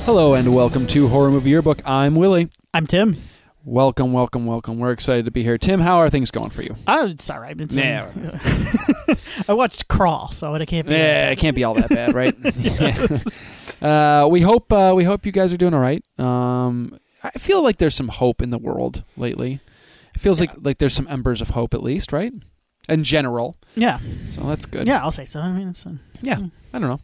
Hello and welcome to Horror Movie Yearbook. I'm Willie. I'm Tim. Welcome. We're excited to be here. Tim, how are things going for you? It's all right. I watched Crawl, so it can't be. Yeah, it can't be all that bad, right? We hope you guys are doing all right. I feel like there's some hope in the world lately. It feels like there's some embers of hope, at least, right? In general. Yeah. So that's good. Yeah, I'll say so. I mean, it's I don't know.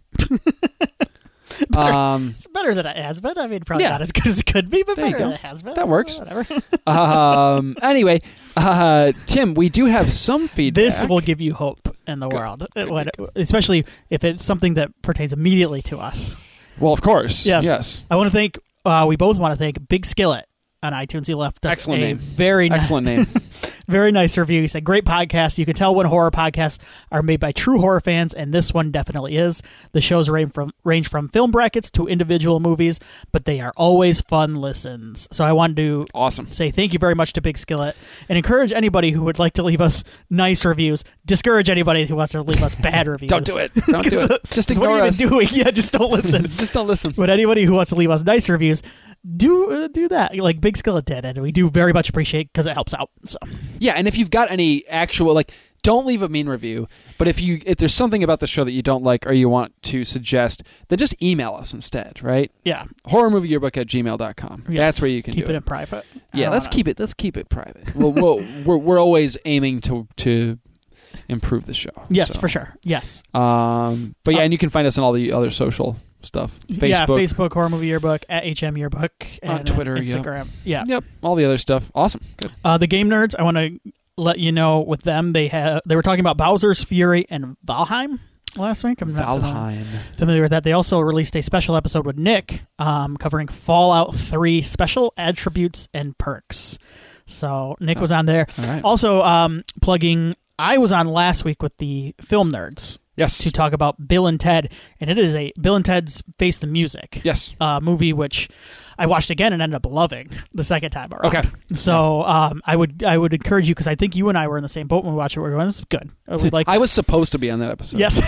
it's better than it has been. I mean, probably not as good as it could be, but better than it has been. That works. Whatever. Anyway, Tim, we do have some feedback. This will give you hope in the world, especially if it's something that pertains immediately to us. Well, of course. Yes. I want to thank. We both want to thank Big Skillet on iTunes. He left us excellent name. Excellent name. Very nice review. He said, great podcast. You can tell when horror podcasts are made by true horror fans, and this one definitely is. The shows range from film brackets to individual movies, but they are always fun listens. So I wanted to say thank you very much to Big Skillet and encourage anybody who would like to leave us nice reviews. Discourage anybody who wants to leave us bad reviews. Don't do it. Don't do it. Just ignore us. What are you even doing? Yeah, just don't listen. Just don't listen. But anybody who wants to leave us nice reviews, do that like Big Skillet did, and we do very much appreciate because it helps out. So yeah, and if you've got any actual don't leave a mean review, but if there's something about the show that you don't like or you want to suggest, then just email us instead, right? Yeah, horrormovieyearbook@gmail.com. Yes. That's where you can keep it in private. Yeah, let's keep it private. We're always aiming to improve the show. Yes, so. For sure. Yes. But yeah, and you can find us on all the other social stuff. Facebook Horror Movie Yearbook, at HM Yearbook, and on Twitter, Instagram. Yep, all the other stuff. Awesome. Good. The Game Nerds, I want to let you know with them, they were talking about Bowser's Fury and Valheim last week. I'm not familiar with that. They also released a special episode with Nick covering Fallout 3 special attributes and perks. So Nick was on there. All right. Also plugging, I was on last week with the Film Nerds. Yes. To talk about Bill and Ted, and it is a Bill and Ted's Face the Music. Yes. Movie which I watched again and ended up loving the second time around. Okay. So I would encourage you, because I think you and I were in the same boat when we watched it. We're going, this is good. I was supposed to be on that episode. Yes.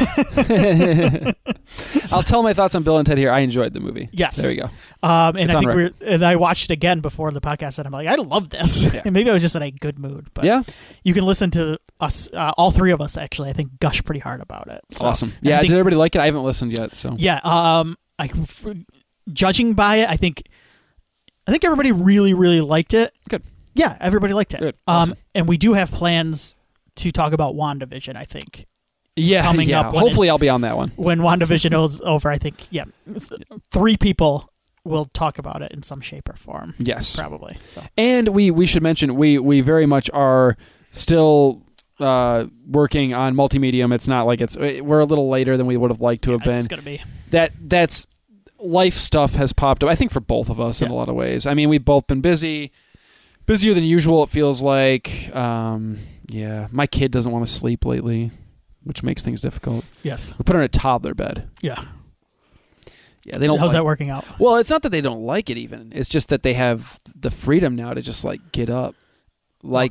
I'll tell my thoughts on Bill and Ted here. I enjoyed the movie. Yes. There we go. And I watched it again before the podcast, and I'm like, I love this. Yeah. And maybe I was just in a good mood. But yeah, you can listen to us, all three of us actually, I think, gush pretty hard about it. So, awesome. Yeah, did everybody like it? I haven't listened yet. So yeah, judging by it, I think everybody really, really liked it. Good. Yeah, everybody liked it. Good. Awesome. And we do have plans to talk about WandaVision, I think. Yeah, coming up. Hopefully I'll be on that one. When WandaVision is over, I think, 3 people will talk about it in some shape or form. Yes. Probably. So. And we should mention, we very much are still working on multimedium. It's not like we're a little later than we would have liked to have been. It's going to be. That's life stuff has popped up, I think, for both of us in a lot of ways. I mean, we've both been busier than usual, it feels like. My kid doesn't want to sleep lately, which makes things difficult. Yes. We put her in a toddler bed. Yeah. Yeah, they don't. How's that working out? Well, it's not that they don't like it even. It's just that they have the freedom now to just get up. Back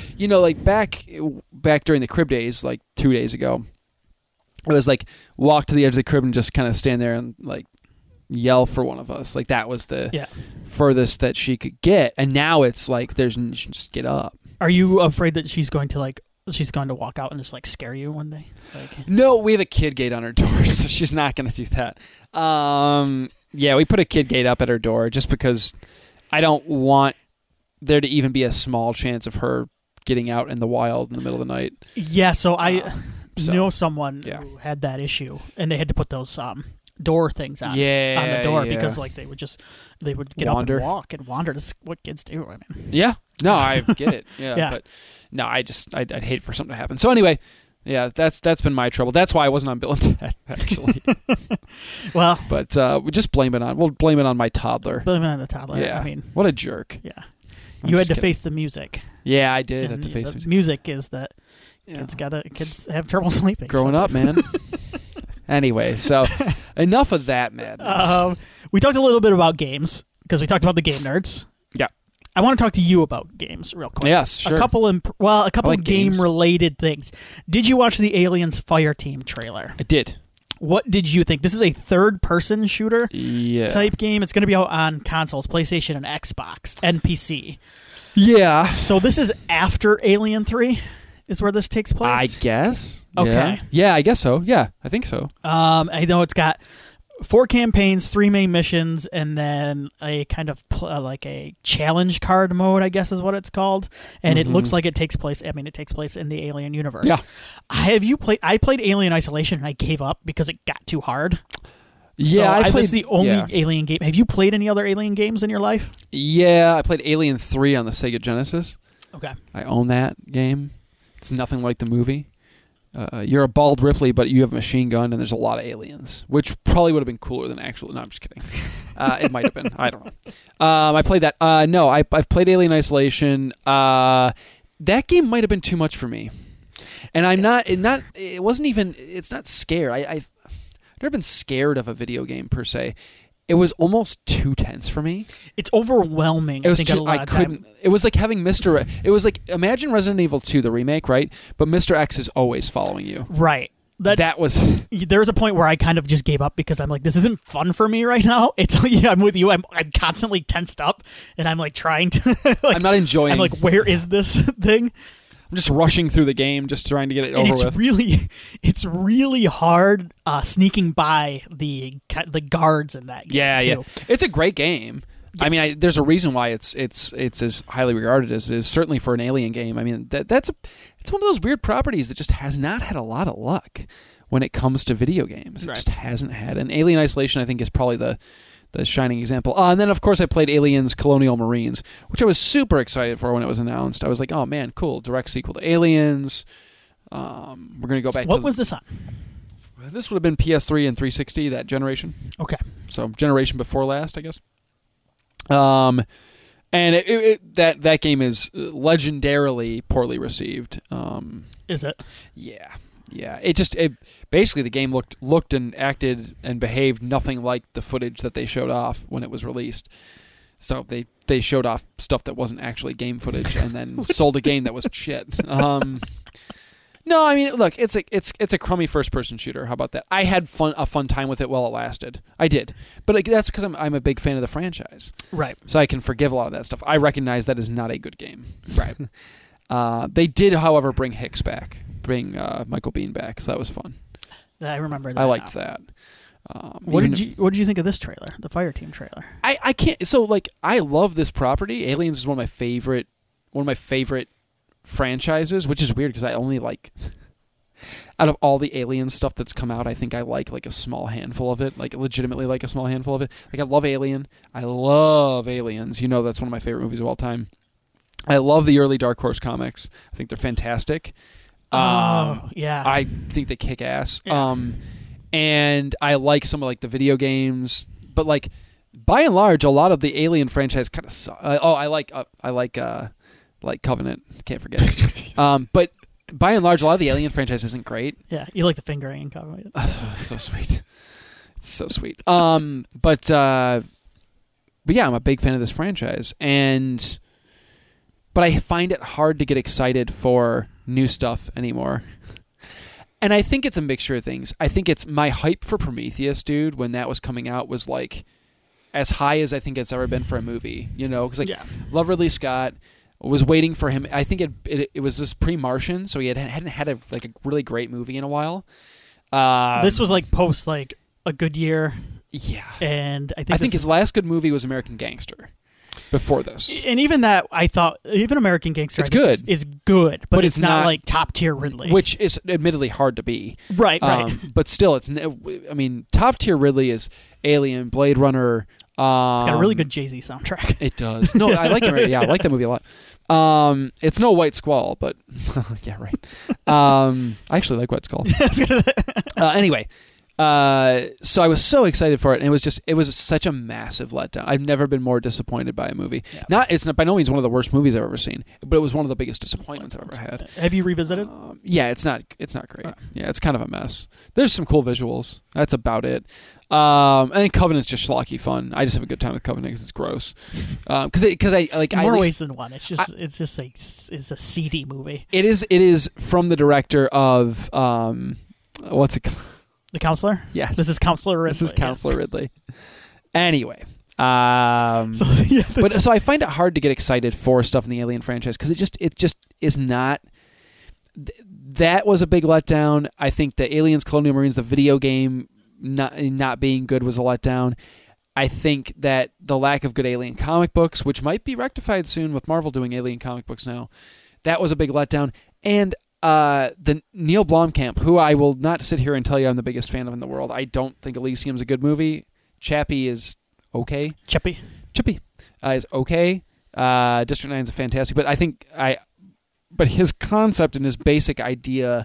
during the crib days, 2 days ago, it was walk to the edge of the crib and just kind of stand there and yell for one of us. That was the furthest that she could get. And now it's there's just get up. Are you afraid that she's going to walk out and just scare you one day? No, we have a kid gate on her door, so she's not going to do that. We put a kid gate up at her door just because I don't want there to even be a small chance of her getting out in the wild in the middle of the night. Yeah, so I know someone who had that issue, and they had to put those door things on the door because they would get wander. up and walk and wander. That's what kids do. I mean, yeah, no, I get it. Yeah, but no, I'd hate for something to happen. So anyway, yeah, that's been my trouble. That's why I wasn't on Bill and Ted actually. Well, but we'll blame it on my toddler. Blame it on the toddler. Yeah, I mean, what a jerk. Yeah, you had to face the music. Yeah, I did have to face the music. Is that kids have trouble sleeping growing up, man. Anyway, so enough of that madness. We talked a little bit about games because we talked about the Game Nerds. Yeah. I want to talk to you about games real quick. Yes, sure. A couple of game-related things. Did you watch the Aliens Fireteam trailer? I did. What did you think? This is a third-person shooter type game. It's going to be out on consoles, PlayStation and Xbox, and PC. Yeah. So this is after Alien 3 is where this takes place? I guess. Okay. Yeah, I guess so. Yeah, I think so. I know it's got 4 campaigns, 3 main missions, and then a kind of like a challenge card mode, I guess is what it's called. And it looks like it takes place in the Alien universe. Yeah. I played Alien Isolation and I gave up because it got too hard. Yeah, so that's the only Alien game. Have you played any other Alien games in your life? Yeah, I played Alien 3 on the Sega Genesis. Okay. I own that game. It's nothing like the movie. You're a bald Ripley, but you have a machine gun, and there's a lot of aliens, which probably would have been cooler than actual. No, I'm just kidding. It might have been. I don't know. I played that. No, I've played Alien Isolation. That game might have been too much for me, and I'm not. It wasn't even. It's not scared. I've never been scared of a video game per se. It was almost too tense for me. It's overwhelming. It was I couldn't. It was like having Mr. It was like, imagine Resident Evil 2, the remake, right? But Mr. X is always following you. Right. That was. There's a point where I kind of just gave up because I'm like, this isn't fun for me right now. It's I'm with you. I'm constantly tensed up, and I'm like trying to. I'm not enjoying. I'm like, where is this thing? I'm just rushing through the game, just trying to get it over with. It's really hard sneaking by the guards in that game. Yeah. It's a great game. Yes. I mean, there's a reason why it's as highly regarded as it is, certainly for an Alien game. I mean, it's one of those weird properties that just has not had a lot of luck when it comes to video games. It just hasn't had. And Alien Isolation, I think, is probably the shining example. And then, of course, I played Aliens Colonial Marines, which I was super excited for when it was announced. I was like, oh, man, cool. Direct sequel to Aliens. We're going to go back What was this on? This would have been PS3 and 360, that generation. Okay. So, generation before last, I guess. And that game is legendarily poorly received. Is it? Yeah. Yeah, it basically the game looked and acted and behaved nothing like the footage that they showed off when it was released. So they showed off stuff that wasn't actually game footage and then sold a game that was shit. No, I mean, look, it's a crummy first person shooter. How about that? I had a fun time with it while it lasted. I did, but that's because I'm a big fan of the franchise, right? So I can forgive a lot of that stuff. I recognize that is not a good game, right? They did, however, bring Hicks back. Bring Michael Biehn back, so that was fun. I remember that. I liked that. What did you think of this trailer, the Fireteam trailer? I can't. So I love this property. Aliens is one of my favorite franchises, which is weird because I only like out of all the Alien stuff that's come out, I think I like a small handful of it, like legitimately like a small handful of it. Like I love Alien. I love Aliens. You know, that's one of my favorite movies of all time. I love the early Dark Horse comics. I think they're fantastic. Yeah. I think they kick ass. Yeah. And I like some of the video games, but by and large, a lot of the Alien franchise kind of suck. I like Covenant. Can't forget. But by and large, a lot of the Alien franchise isn't great. Yeah, you like the fingering in Covenant. So sweet. It's so sweet. But yeah, I'm a big fan of this franchise, but I find it hard to get excited for new stuff anymore. And I think it's a mixture of things. I think it's my hype for Prometheus, dude, when that was coming out was as high as I think it's ever been for a movie, you know? Because love Ridley Scott, was waiting for him. I think it was this pre-Martian, so he hadn't had a really great movie in a while. This was post A Good Year. Yeah. And I think his last good movie was American Gangster. Before this, and even that, I thought even American Gangster, it's good. Is good, but it's not top tier Ridley, which is admittedly hard to be. Right. But still, top tier Ridley is Alien, Blade Runner. It's got a really good Jay-Z soundtrack. It does. No, I like it. Yeah, I like that movie a lot. It's no White Squall, but yeah, right. I actually like White Squall. Anyway. So I was so excited for it, and it was such a massive letdown. I've never been more disappointed by a movie. Yeah. It's not by no means one of the worst movies I've ever seen, but it was one of the biggest disappointments I've ever had. Have you revisited? Yeah, it's not great. Right. Yeah, it's kind of a mess. There's some cool visuals. That's about it. And Covenant's just schlocky fun. I just have a good time with Covenant because it's gross. Because I like more ways than one. It's just it's a seedy movie. It is from the director of what's it called? The counselor? Yes. This is Counselor Ridley. This is Counselor Ridley. Anyway. So So I find it hard to get excited for stuff in the Alien franchise because it just is not. That was a big letdown. I think the Aliens Colonial Marines, the video game, not being good was a letdown. I think that the lack of good Alien comic books, which might be rectified soon with Marvel doing Alien comic books now, that was a big letdown. And the Neil Blomkamp, who I will not sit here and tell you I'm the biggest fan of in the world. I don't think Elysium's a good movie. Chappie is okay. Chippy is okay. District 9 is fantastic, but his concept and his basic idea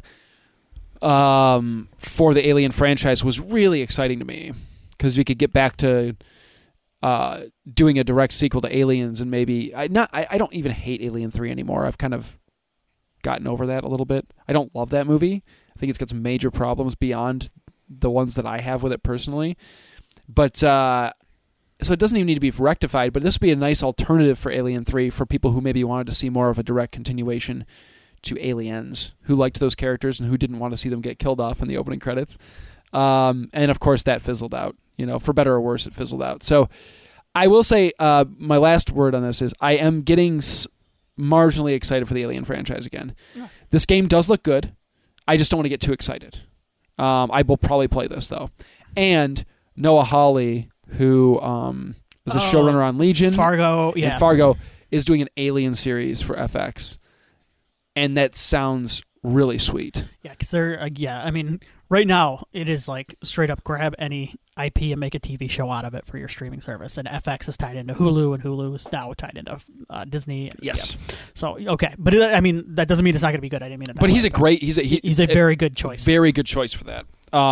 for the Alien franchise was really exciting to me because we could get back to doing a direct sequel to Aliens and maybe I don't even hate Alien 3 anymore. I've kind of gotten over that a little bit. I don't love that movie. I think it's got some major problems beyond the ones that I have with it personally. But so it doesn't even need to be rectified, but this would be a nice alternative for Alien 3 for people who maybe wanted to see more of a direct continuation to Aliens, who liked those characters and who didn't want to see them get killed off in the opening credits. And of course that fizzled out. For better or worse, it fizzled out. So I will say my last word on this is I am getting marginally excited for the Alien franchise again. Yeah. This game does look good. I just don't want to get too excited. I will probably play this, though. And Noah Hawley, who was a showrunner on Legion. Fargo, yeah. And Fargo is doing an Alien series for FX. And that sounds really sweet. Yeah, because I mean, right now, it is like straight up grab any IP and make a TV show out of it for your streaming service. And FX is tied into Hulu, and Hulu is now tied into Disney. Yes. Yeah. So, okay. But, I mean, that doesn't mean it's not going to be good. I didn't mean it that But way, he's a very good choice. Very good choice for that.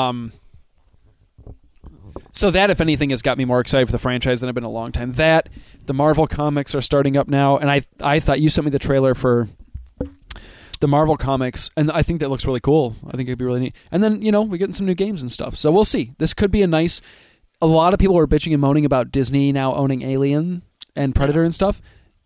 So that, if anything, has got me more excited for the franchise than I've been in a long time. That, the Marvel comics are starting up now, and I thought you sent me the trailer for the Marvel comics, and I think that looks really cool. I think it'd be really neat. And then, we're getting some new games and stuff. So we'll see. This could be a lot of people are bitching and moaning about Disney now owning Alien and Predator and stuff.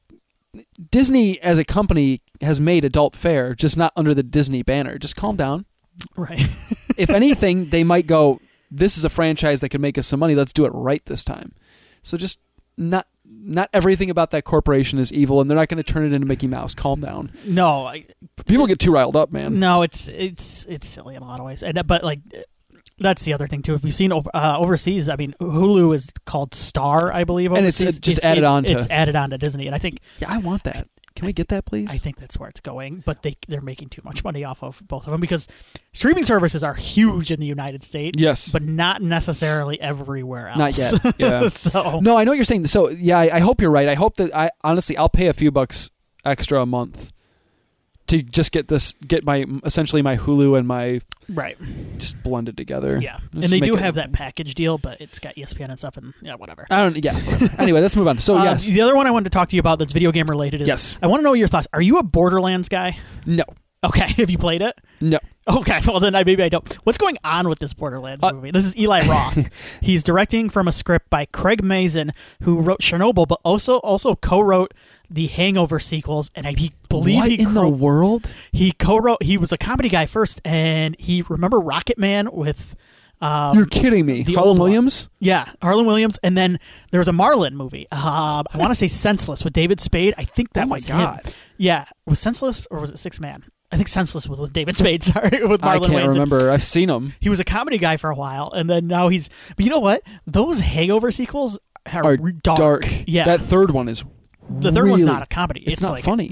Disney, as a company, has made adult fare, just not under the Disney banner. Just calm down. Right. If anything, they might go, this is a franchise that could make us some money. Let's do it right this time. So just not everything about that corporation is evil, and they're not going to turn it into Mickey Mouse. Calm down. No, people get too riled up, man. No, it's silly in a lot of ways, but that's the other thing too. If you've seen overseas, I mean, Hulu is called Star, I believe, overseas. And it's added on to Disney, and I think I want that. Can we get that, please? I think that's where it's going, but they're making too much money off of both of them because streaming services are huge in the United States, yes, but not necessarily everywhere else. Not yet. Yeah. So no, I know what you're saying. So yeah, I hope you're right. I hope that I'll pay a few bucks extra a month to just get my essentially my Hulu and my just blended together. Yeah, and they do have that package deal, but it's got ESPN and stuff, and whatever. Anyway, let's move on. So yes, the other one I wanted to talk to you about that's video game related is yes. I want to know your thoughts. Are you a Borderlands guy? No. Okay, have you played it? No. Okay, well then maybe I don't. What's going on with this Borderlands movie? This is Eli Roth. He's directing from a script by Craig Mazin, who wrote Chernobyl, but also co-wrote the Hangover sequels, and I believe what in the world? He co-wrote. He was a comedy guy first, and he remember Rocket Man with. You're kidding me. Harlan Williams? Yeah, Harlan Williams, and then there was a Marlin movie. I want to say Senseless with David Spade. I think that was him. Yeah, was Senseless or was it Six Man? I think Senseless was with David Spade. Sorry, with Marlon Wayans. I can't remember. I've seen him. He was a comedy guy for a while, and then now he's. But you know what? Those Hangover sequels are dark. Yeah, that third one is. The third one's not a comedy. It's not funny.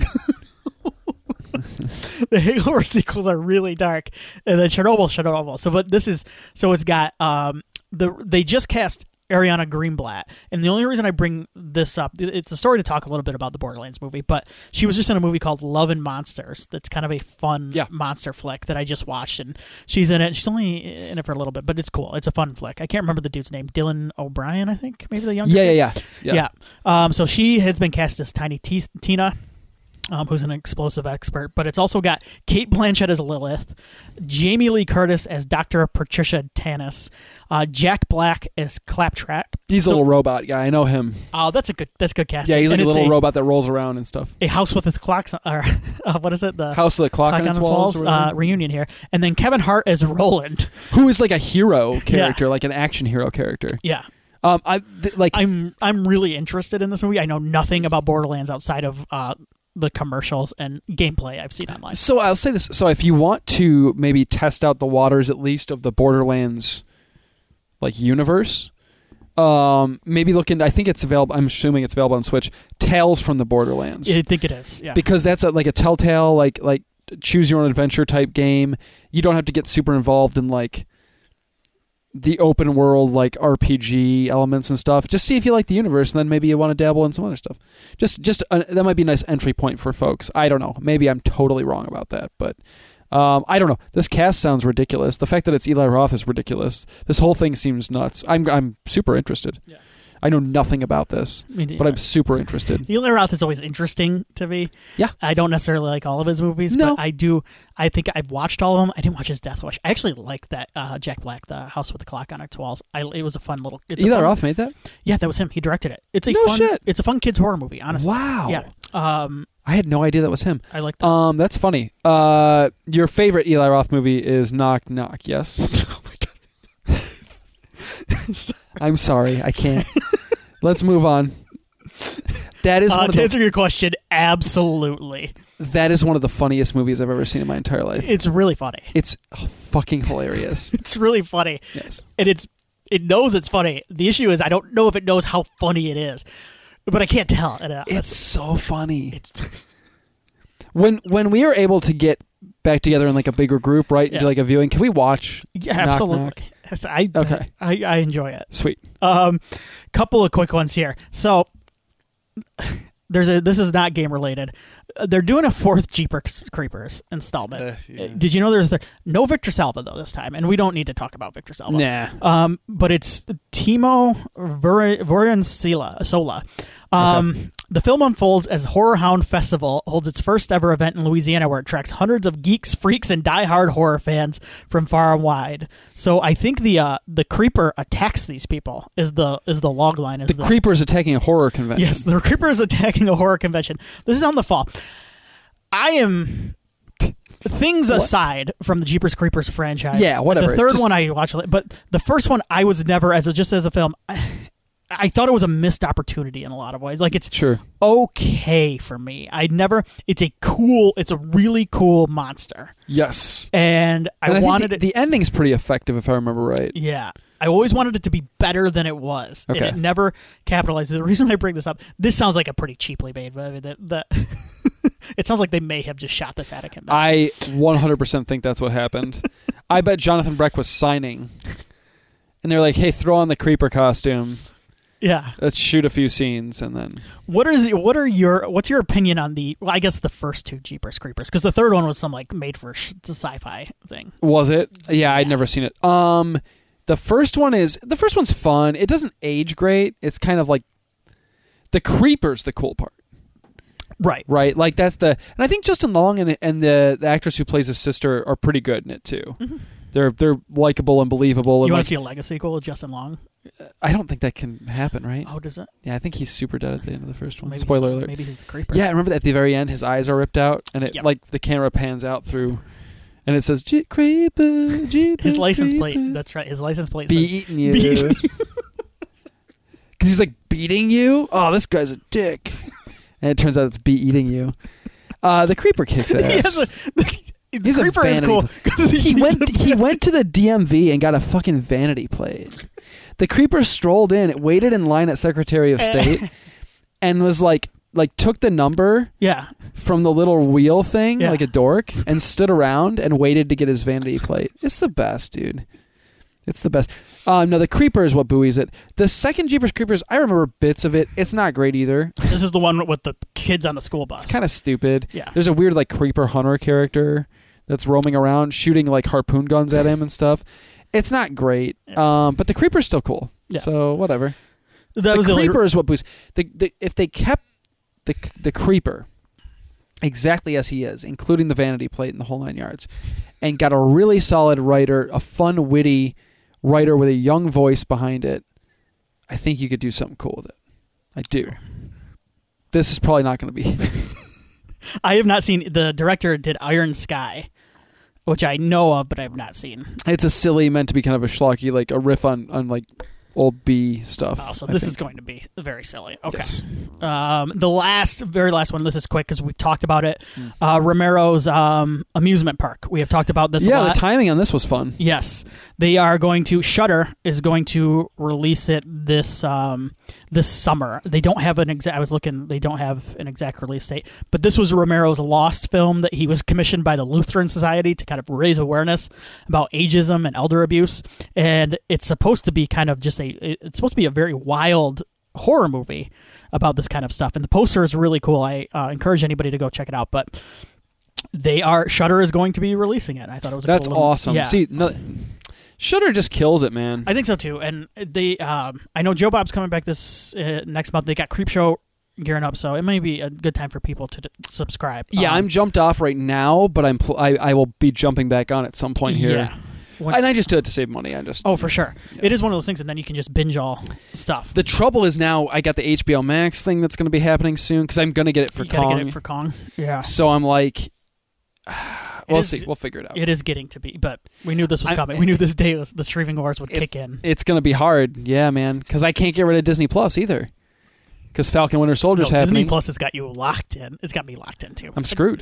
The Hangover sequels are really dark, and then Chernobyl. So, but this is it's got they just cast Ariana Greenblatt, and the only reason I bring this up, it's a story to talk a little bit about the Borderlands movie, but she was just in a movie called Love and Monsters that's kind of a fun monster flick that I just watched, and she's in it. She's only in it for a little bit, but it's cool. It's a fun flick. I can't remember the dude's name. Dylan O'Brien, I think, maybe the younger kid. Yeah. So she has been cast as Tiny Tina. who's an explosive expert, but it's also got Kate Blanchett as Lilith, Jamie Lee Curtis as Dr. Patricia Tanis, Jack Black as Claptrap. He's a little robot guy. I know him. Oh, that's good casting. Yeah, he's like And a it's little robot that rolls around and stuff. A house with its clocks, or what is it? The House with the clock on its walls. Reunion here, and then Kevin Hart as Roland, who is like a hero character, like an action hero character. Yeah. I'm really interested in this movie. I know nothing about Borderlands outside of the commercials and gameplay I've seen online. So I'll say this. So if you want to maybe test out the waters at least of the Borderlands like universe, maybe look into, I think it's available, I'm assuming it's available on Switch, Tales from the Borderlands. I think it is, yeah. Because that's like a Telltale, like choose your own adventure type game. You don't have to get super involved in like the open world like RPG elements and stuff. Just see if you like the universe, and then maybe you want to dabble in some other stuff. That might be a nice entry point for folks. I don't know. Maybe I'm totally wrong about that, but I don't know. This cast sounds ridiculous. The fact that it's Eli Roth is ridiculous. This whole thing seems nuts. I'm super interested. Yeah. I know nothing about this, but I'm super interested. Eli Roth is always interesting to me. Yeah. I don't necessarily like all of his movies, but I do. I think I've watched all of them. I didn't watch his Death Wish. I actually like that Jack Black, The House with the Clock on Its Walls. It was a fun little... Eli Roth made that? Yeah, that was him. He directed it. It's shit. It's a fun kids horror movie, honestly. Wow. Yeah. I had no idea that was him. I like that. That's funny. Your favorite Eli Roth movie is Knock Knock, yes? Oh my God. I'm sorry. I can't. Let's move on. That is to answer your question, absolutely. That is one of the funniest movies I've ever seen in my entire life. It's really funny. It's fucking hilarious. It's really funny. Yes. And it knows it's funny. The issue is I don't know if it knows how funny it is. But I can't tell. It's so funny. When we are able to get back together in like a bigger group, right? Yeah. Do like a viewing. Can we watch? Yeah, absolutely. Knock? Okay. I enjoy it. Sweet. Couple of quick ones here. So this is not game related. They're doing a fourth Jeepers Creepers installment. Yeah. Did you know there's no Victor Salva though this time, and we don't need to talk about Victor Salva. Nah. But it's Timo Sola. Okay. The film unfolds as Horror Hound Festival holds its first ever event in Louisiana, where it attracts hundreds of geeks, freaks, and diehard horror fans from far and wide. So I think the creeper attacks these people is the log line. The creeper is attacking a horror convention. Yes, the creeper is attacking a horror convention. This is on the fall. Things aside from the Jeepers Creepers franchise. Yeah, whatever. The third one I watched, but the first one I was never as a film. I thought it was a missed opportunity in a lot of ways. Like it's okay for me. It's a really cool monster. Yes. And I wanted it. The ending's pretty effective if I remember right. Yeah. I always wanted it to be better than it was. Okay. And it never capitalized. The reason I bring this up, this sounds like a pretty cheaply made movie. It sounds like they may have just shot this at a convention. I 100% think that's what happened. I bet Jonathan Breck was signing. And they're like, hey, throw on the creeper costume. Yeah, let's shoot a few scenes and then. What's your opinion on the first two Jeepers Creepers? Because the third one was some like made for sci-fi thing. Was it? Yeah, I'd never seen it. The first one's fun. It doesn't age great. It's kind of like the creeper's the cool part. Right. Like that's and I think Justin Long and the actress who plays his sister are pretty good in it too. Mm-hmm. They're likable and believable. You want to see a Legacy sequel with Justin Long? I don't think that can happen, right? Oh, does it? Yeah, I think he's super dead at the end of the first one. Maybe Spoiler alert. Maybe he's the creeper. Yeah, remember that at the very end, his eyes are ripped out, and like the camera pans out through, and it says "Creeper." His license plate. That's right. His license plate says "Beating you." Because he's like beating you. Oh, this guy's a dick. And it turns out it's eating you. The creeper kicks ass. The creeper is cool. He went to the DMV and got a fucking vanity plate. The creeper strolled in, waited in line at Secretary of State, and was like took the number from the little wheel thing, like a dork, and stood around and waited to get his vanity plate. It's the best, dude. It's the best. No, the creeper is what buoys it. The second Jeepers Creepers, I remember bits of it. It's not great either. This is the one with the kids on the school bus. It's kind of stupid. Yeah. There's a weird like creeper hunter character that's roaming around shooting like harpoon guns at him and stuff. It's not great. Yeah. But the creeper's still cool. Yeah. So whatever. The creeper is what buoys. If they kept the creeper exactly as he is, including the vanity plate and the whole 9 yards, and got a really solid writer, a fun, witty writer with a young voice behind it, I think you could do something cool with it. I do. This is probably not going to be. I have not seen. The director did Iron Sky, which I know of, but I have not seen. It's a silly, meant to be kind of a schlocky, like a riff on like old B stuff. Oh, so this is going to be very silly. Okay. Yes. The very last one, this is quick because we've talked about it. Romero's amusement park. We have talked about this a lot. Yeah, the timing on this was fun. Yes. They are going to, Shudder is going to release it this summer. They don't have an exact, I was looking, they don't have an exact release date, but this was Romero's Lost film that he was commissioned by the Lutheran Society to kind of raise awareness about ageism and elder abuse. And it's supposed to be kind of just it's supposed to be a very wild horror movie about this kind of stuff. And the poster is really cool. I encourage anybody to go check it out, but Shudder is going to be releasing it. I thought it was a That's cool little, awesome. yeah. See, Shudder just kills it, man. I think so too. And I know Joe Bob's coming back this next month. They got Creepshow gearing up, so it may be a good time for people to subscribe. Yeah, I'm jumped off right now, but I will be jumping back on at some point here. Yeah. And I just do it to save money. For sure. Yeah. It is one of those things, and then you can just binge all stuff. The trouble is now I got the HBO Max thing that's going to be happening soon because I'm going to get it for you Kong. Get it for Kong. Yeah. So I'm like, we'll see. We'll figure it out. It is getting to be, but we knew this was coming. We knew this day the streaming wars would kick in. It's going to be hard, yeah, man, because I can't get rid of Disney Plus either. Because Falcon Winter Soldier's happening. Disney Plus has got you locked in. It's got me locked in too. I'm screwed.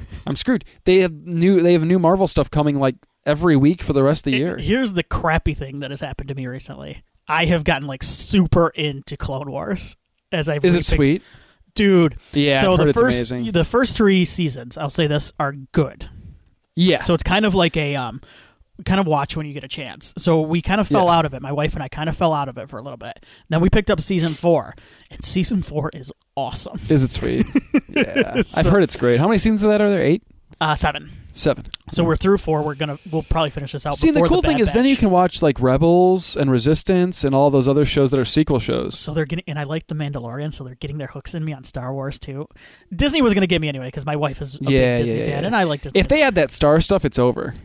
They have new Marvel stuff coming like every week for the rest of the year. Here's the crappy thing that has happened to me recently. I have gotten like super into Clone Wars as I've. Is it sweet, dude? Yeah. So I've heard the it's amazing. The first 3 seasons, I'll say this, are good. Yeah. So it's kind of like a kind of watch when you get a chance. So we kind of fell out of it. My wife and I kind of fell out of it for a little bit. Then we picked up season 4, and season 4 is awesome. Is it sweet? Yeah. I've heard it's great. How many seasons of that are there? 8? 7. 7. So we're through 4. We'll probably finish this out. See, the cool thing is then you can watch like Rebels and Resistance and all those other shows that are sequel shows. So they're getting, and I like The Mandalorian, so they're getting their hooks in me on Star Wars too. Disney was going to get me anyway because my wife is a big Disney fan, and I like Disney. If they add that Star stuff, it's over.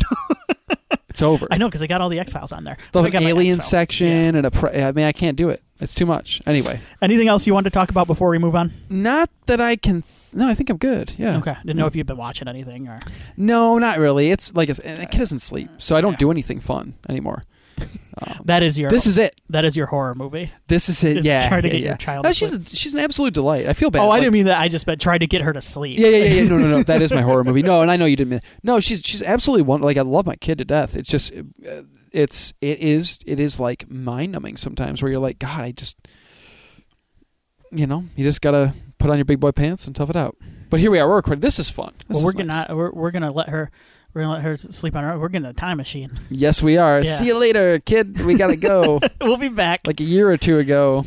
It's over. I know because they got all the X-Files on there. The alien section and I can't do it. It's too much. Anyway. Anything else you wanted to talk about before we move on? Not that I can. No, I think I'm good. Yeah. Okay. Didn't know if you've been watching anything or. No, not really. It's like the kid doesn't sleep, so I don't do anything fun anymore. This is it. That is your horror movie. This is it. Yeah. Trying to get your child. No, she's an absolute delight. I feel bad. Oh, I didn't mean that. I just meant trying to get her to sleep. Yeah. No. That is my horror movie. No, and I know you didn't mean. No, she's absolutely one. Like I love my kid to death. It's just, it is like mind numbing sometimes where you're like, God, I just, you just gotta put on your big boy pants and tough it out. But here we are. We're recording. This is fun. We're gonna let her. We're going to let her sleep on her. We're getting a time machine. Yes, we are. Yeah. See you later, kid. We got to go. We'll be back. Like a year or 2 ago.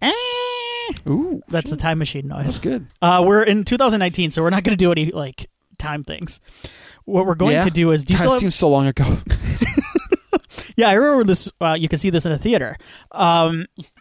Ooh. That's the time machine noise. That's good. We're in 2019, so we're not going to do any time things. What we're going to do is... It seems so long ago. Yeah, I remember this. You can see this in a theater. So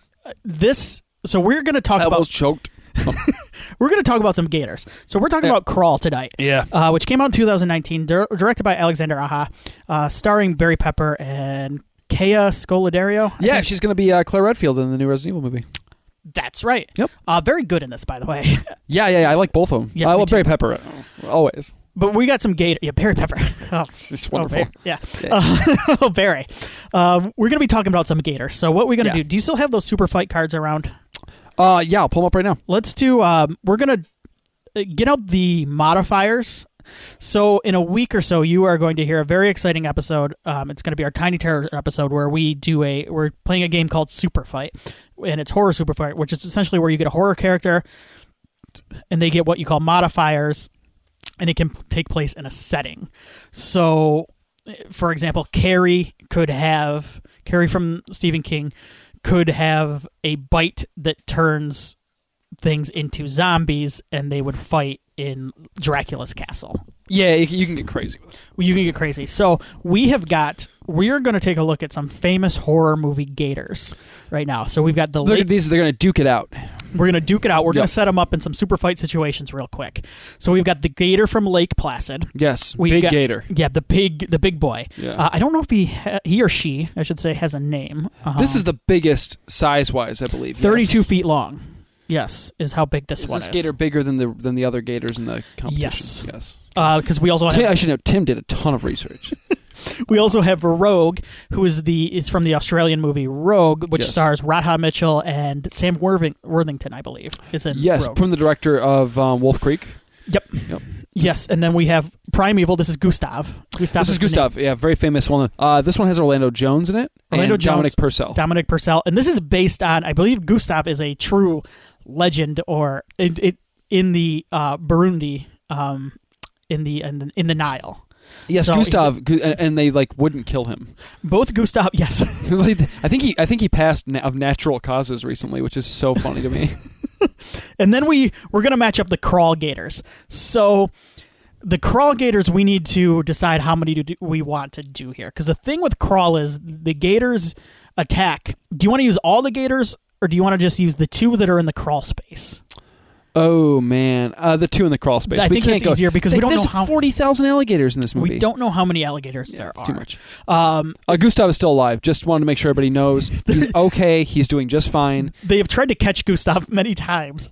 we're going to talk about... Elbows choked. We're going to talk about some gators. So we're talking about Crawl tonight. Yeah. Which came out in 2019, directed by Alexander Aja, starring Barry Pepper and Kea Scodelario. Yeah, she's going to be Claire Redfield in the new Resident Evil movie. That's right. Yep. Very good in this, by the way. Yeah. I like both of them. Yes, I love Barry Pepper. Always. But we got some gator. Yeah, Barry Pepper. Oh, she's wonderful. Yeah. Barry. We're going to be talking about some gators. So what we're going to do you still have those super fight cards around? Yeah, I'll pull them up right now. Let's do, we're going to get out the modifiers. So in a week or so, you are going to hear a very exciting episode. It's going to be our Tiny Terror episode where we're playing a game called Super Fight, and it's Horror Super Fight, which is essentially where you get a horror character, and they get what you call modifiers, and it can take place in a setting. So, for example, Carrie from Stephen King, could have a bite that turns things into zombies, and they would fight in Dracula's castle. Yeah, you can get crazy with it. You can get crazy. So we are going to take a look at some famous horror movie gators right now. So we've got Look at these. They're going to duke it out. We're gonna duke it out. We're gonna Yep. set them up in some super fight situations real quick. So we've got the gator from Lake Placid. Yes, We big got- gator. Yeah, the big boy. Yeah. I don't know if he or she, I should say, has a name. This is the biggest size-wise, I believe. 32 yes. feet long. Yes, is how big this Is one this is. gator bigger than the other gators in the competition? Yes. Yes. Because we also Tim, have, I should know. Tim did a ton of research. we also have Rogue, who is from the Australian movie Rogue, which Yes. stars Radha Mitchell and Sam Worthington, I believe, is in Yes, Rogue. from the director of Wolf Creek. Yep. Yep. Yes, and then we have Primeval. This is Gustav. This is the name. Gustav. Yeah, very famous one. This one has Orlando Jones in it. Orlando and Jones, Dominic Purcell. Dominic Purcell, and this is based on, I believe, Gustav is a true legend, or in the Burundi, in the Nile. Yes, So Gustav, and they wouldn't kill him. Both Gustav, yes. I think he passed of natural causes recently, which is so funny to me. And then we're going to match up the crawl gators. So the crawl gators, we need to decide how many we want to do here. Because the thing with crawl is the gators attack. Do you want to use all the gators, or do you want to just use the two that are in the crawl space? Oh man, the two in the crawl space. I think it's easier because we don't know there's how 40,000 alligators in this movie. we don't know how many alligators there It's are. too much. Gustav is still alive. Just wanted to make sure everybody knows he's okay. He's doing just fine. They have tried to catch Gustav many times.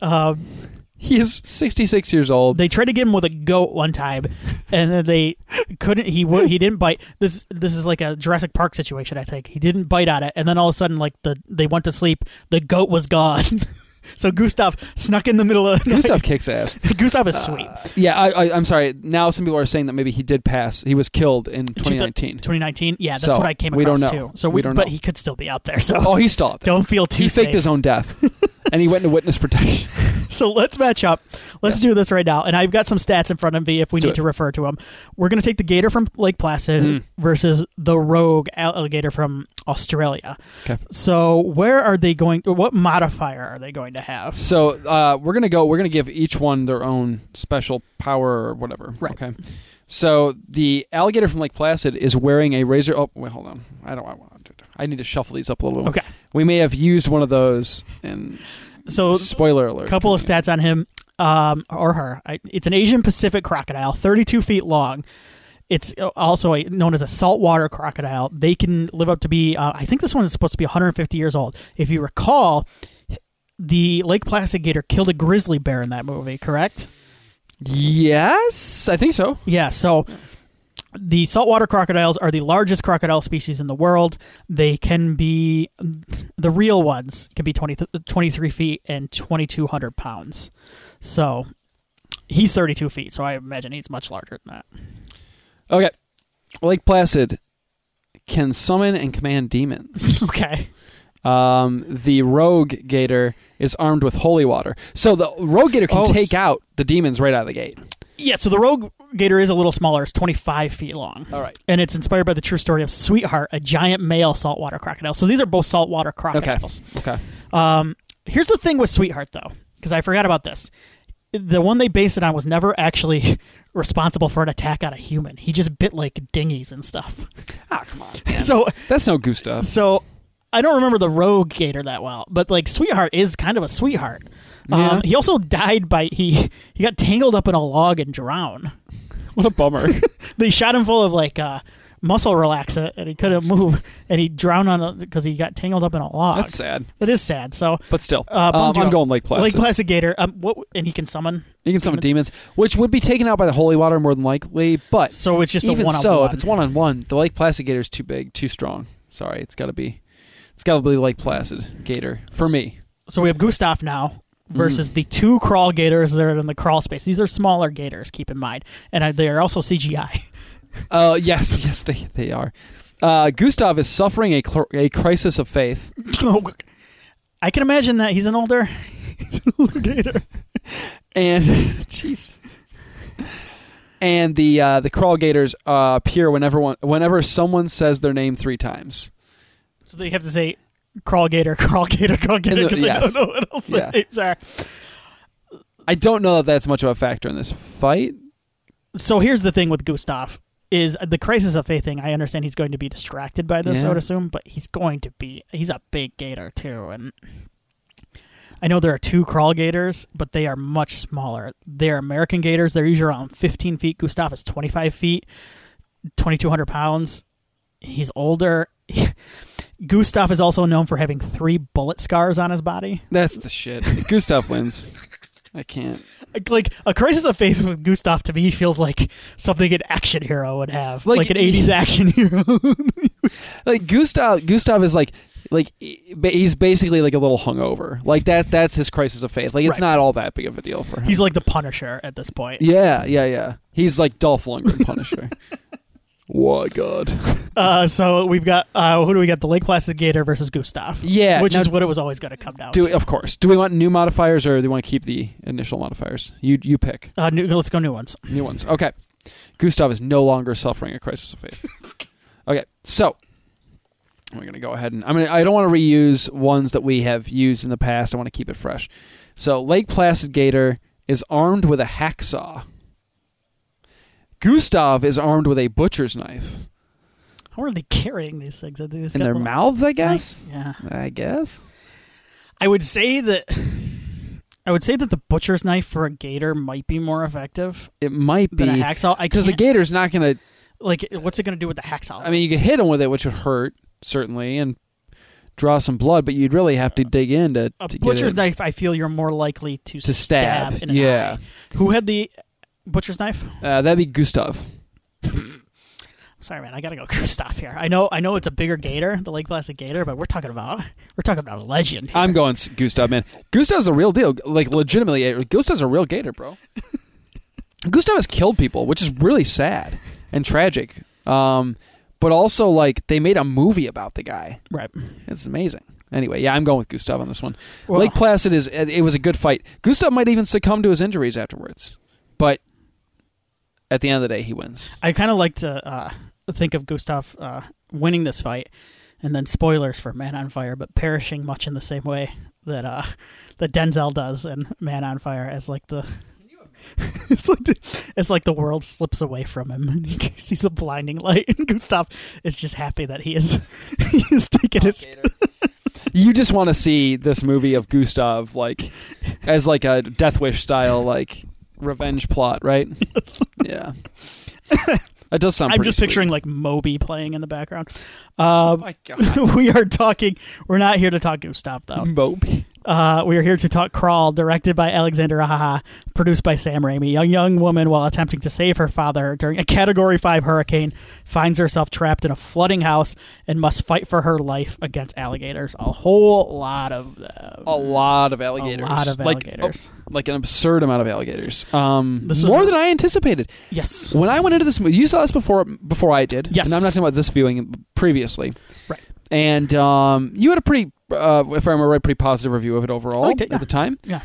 He is 66 years old. They tried to get him with a goat one time, and then they couldn't. He didn't bite. This is like a Jurassic Park situation, I think. He didn't bite at it, and then all of a sudden, they went to sleep. The goat was gone. So Gustav snuck in the middle of the night. Gustav kicks ass. Gustav is sweet. Yeah, I'm sorry. Now some people are saying that maybe he did pass. He was killed in 2019. 2019. Yeah, that's So, what I came we across don't know. too. So We don't but know. he could still be out there. So Oh, he still out there. don't feel too He faked safe. his own death, and he went into witness protection. So let's match up. Let's do this right now. And I've got some stats in front of me if we Let's do need it. to refer to them. We're going to take the gator from Lake Placid versus the rogue alligator from Australia. Okay. So where are they going? What modifier are they going to have? So we're gonna give each one their own special power or whatever. Right. Okay. So the alligator from Lake Placid is wearing a razor. Oh wait, hold on. I need to shuffle these up a little bit. Okay. We may have used one of those. And So spoiler alert. a couple of stats on him or her. It's an Asian Pacific crocodile, 32 feet long. It's also known as a saltwater crocodile. They can live up to be, I think this one is supposed to be 150 years old. If you recall, the Lake Placid gator killed a grizzly bear in that movie, correct? Yes, I think so. Yeah, so the saltwater crocodiles are the largest crocodile species in the world. They can be, the real ones can be 23 feet and 2,200 pounds. So he's 32 feet, so I imagine he's much larger than that. Okay. Lake Placid can summon and command demons. Okay. The rogue gator is armed with holy water. So the rogue gator can take out the demons right out of the gate. Yeah, so the rogue gator is a little smaller. It's 25 feet long. All right. And it's inspired by the true story of Sweetheart, a giant male saltwater crocodile. So these are both saltwater crocodiles. Okay. Here's the thing with Sweetheart, though, because I forgot about this. The one they based it on was never actually responsible for an attack on a human. He just bit, dinghies and stuff. Ah, come on. Man. So That's no Gustav. So I don't remember the rogue gator that well, but Sweetheart is kind of a sweetheart. Yeah. He also died by he got tangled up in a log and drowned. What a bummer. They shot him full of muscle relaxant, and he couldn't move, and he drowned because he got tangled up in a log. That's sad. It is sad. So, But still, bummed you I'm out. going Lake Placid. Lake Placid gator. And he can summon. You can summon demons, which would be taken out by the holy water more than likely. But So it's just a even one-on-one. so, if it's one-on-one, the Lake Placid gator is too big, too strong. Sorry, it's got to be Lake Placid gator for me. So we have Gustav now versus the two crawl gators that are in the crawl space. These are smaller gators, keep in mind, and they are also CGI. Yes, they are. Gustav is suffering a crisis of faith. I can imagine that he's an older gator. And jeez. And the crawl gators appear whenever someone says their name 3 times. So they have to say crawl gator, crawl gator, crawl gator because yes. they don't know what else Yeah. their names are. I don't know that that's much of a factor in this fight. So here's the thing with Gustav is the crisis of faith thing. I understand he's going to be distracted by this, I Yeah. would assume, but he's a big gator too, and I know there are 2 crawl gators, but they are much smaller. They're American gators. They're usually around 15 feet. Gustav is 25 feet, 2,200 pounds. He's older. Gustav is also known for having 3 bullet scars on his body. That's the shit. Gustav wins. I can't. Like, a Crisis of Faith with Gustav, to me, feels like something an action hero would have. Like an 80s action hero. Like, Gustav is like he's basically like a little hungover. Like, that's his Crisis of Faith. Like, it's not all that big of a deal for him. He's like the Punisher at this point. Yeah. He's like Dolph Lundgren Punisher. Why, God. So we've got, who do we got? The Lake Placid Gator versus Gustav. Yeah. Which is what it was always going to come down to. Of course. Do we want new modifiers or do we want to keep the initial modifiers? You pick. Let's go new ones. New ones. Okay. Gustav is no longer suffering a Crisis of Faith. Okay. So we're going to go ahead and I don't want to reuse ones that we have used in the past. I want to keep it fresh. So Lake Placid Gator is armed with a hacksaw. Gustav is armed with a butcher's knife. How are they carrying these things? In their mouths, I guess? Yeah. I guess. I would say that the butcher's knife for a gator might be more effective. It might be. Than a hacksaw. Because the gator's not going to... Like, what's it going to do with the hacksaw? I mean, you could hit him with it, which would hurt, certainly, and draw some blood, but you'd really have to dig in to get it. A butcher's knife, I feel you're more likely to stab in an eye. Who had the butcher's knife? That'd be Gustav. Sorry, man. I gotta go Gustav here. I know it's a bigger gator, the Lake Placid Gator, but we're talking about a legend here. I'm going Gustav, man. Gustav's a real deal. Like, legitimately, Gustav's a real gator, bro. Gustav has killed people, which is really sad and tragic. But also, like, they made a movie about the guy. Right. It's amazing. Anyway, yeah, I'm going with Gustav on this one. Well, Lake Placid it was a good fight. Gustav might even succumb to his injuries afterwards, but at the end of the day, he wins. I kind of like to think of Gustav winning this fight, and then spoilers for Man on Fire, but perishing much in the same way that Denzel does in Man on Fire, as like the it's like the world slips away from him and he sees a blinding light, and Gustav is just happy that he is taking his. You just want to see this movie of Gustav like as like a Death Wish style like revenge plot, right? Yes. Yeah. That does sound. I'm just sweet. picturing like Moby playing in the background. Oh my God. We're not here to talk Gustav though. Moby. We are here to talk Crawl, directed by Alexander Aja, produced by Sam Raimi. A young woman, while attempting to save her father during a Category 5 hurricane, finds herself trapped in a flooding house and must fight for her life against alligators. A whole lot of them. A lot of alligators. A lot of alligators. Like an absurd amount of alligators. More than I anticipated. Yes. When I went into this movie, you saw this before I did. Yes. And I'm not talking about this viewing previously. Right. And you had a pretty, if I remember right, pretty positive review of it overall at the time. Yeah.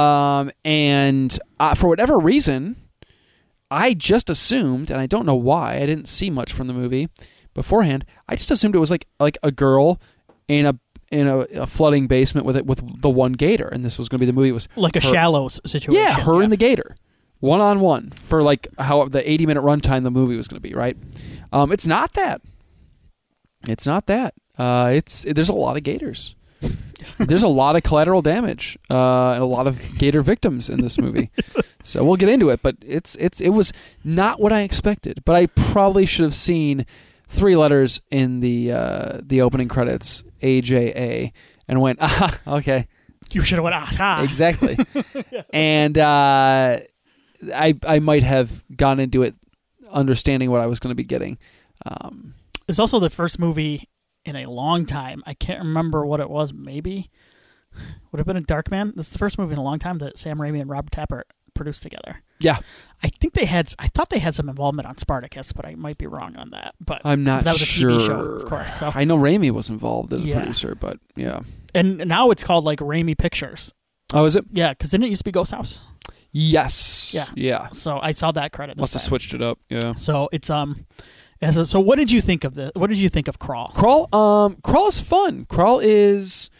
And for whatever reason, I just assumed, and I don't know why, I didn't see much from the movie beforehand. I just assumed it was like a girl in a flooding basement with the one gator, and this was going to be the movie. Was like a Shallows situation. Yeah, her and the gator, 1-on-1 for like how the 80-minute runtime the movie was going to be. Right. It's not that. It's not that. There's a lot of gators. There's a lot of collateral damage and a lot of gator victims in this movie. So we'll get into it, but it was not what I expected. But I probably should have seen 3 letters in the opening credits, AJA, and went, okay. You should have went, aha. Exactly. And I might have gone into it understanding what I was going to be getting. It's also the first movie in a long time. I can't remember what it was. Maybe would have been a Darkman. This is the first movie in a long time that Sam Raimi and Robert Tappert produced together. Yeah, I thought they had some involvement on Spartacus, but I might be wrong on that. But I'm not that was sure. a TV show, of course. So I know Raimi was involved as a producer, but yeah. And now it's called like Raimi Pictures. Oh, is it? Yeah, because didn't it used to be Ghost House? Yes. Yeah. So I saw that credit. Must have switched it up. Yeah. So it's So what did you think of this? What did you think of Crawl? Crawl is fun. Crawl is.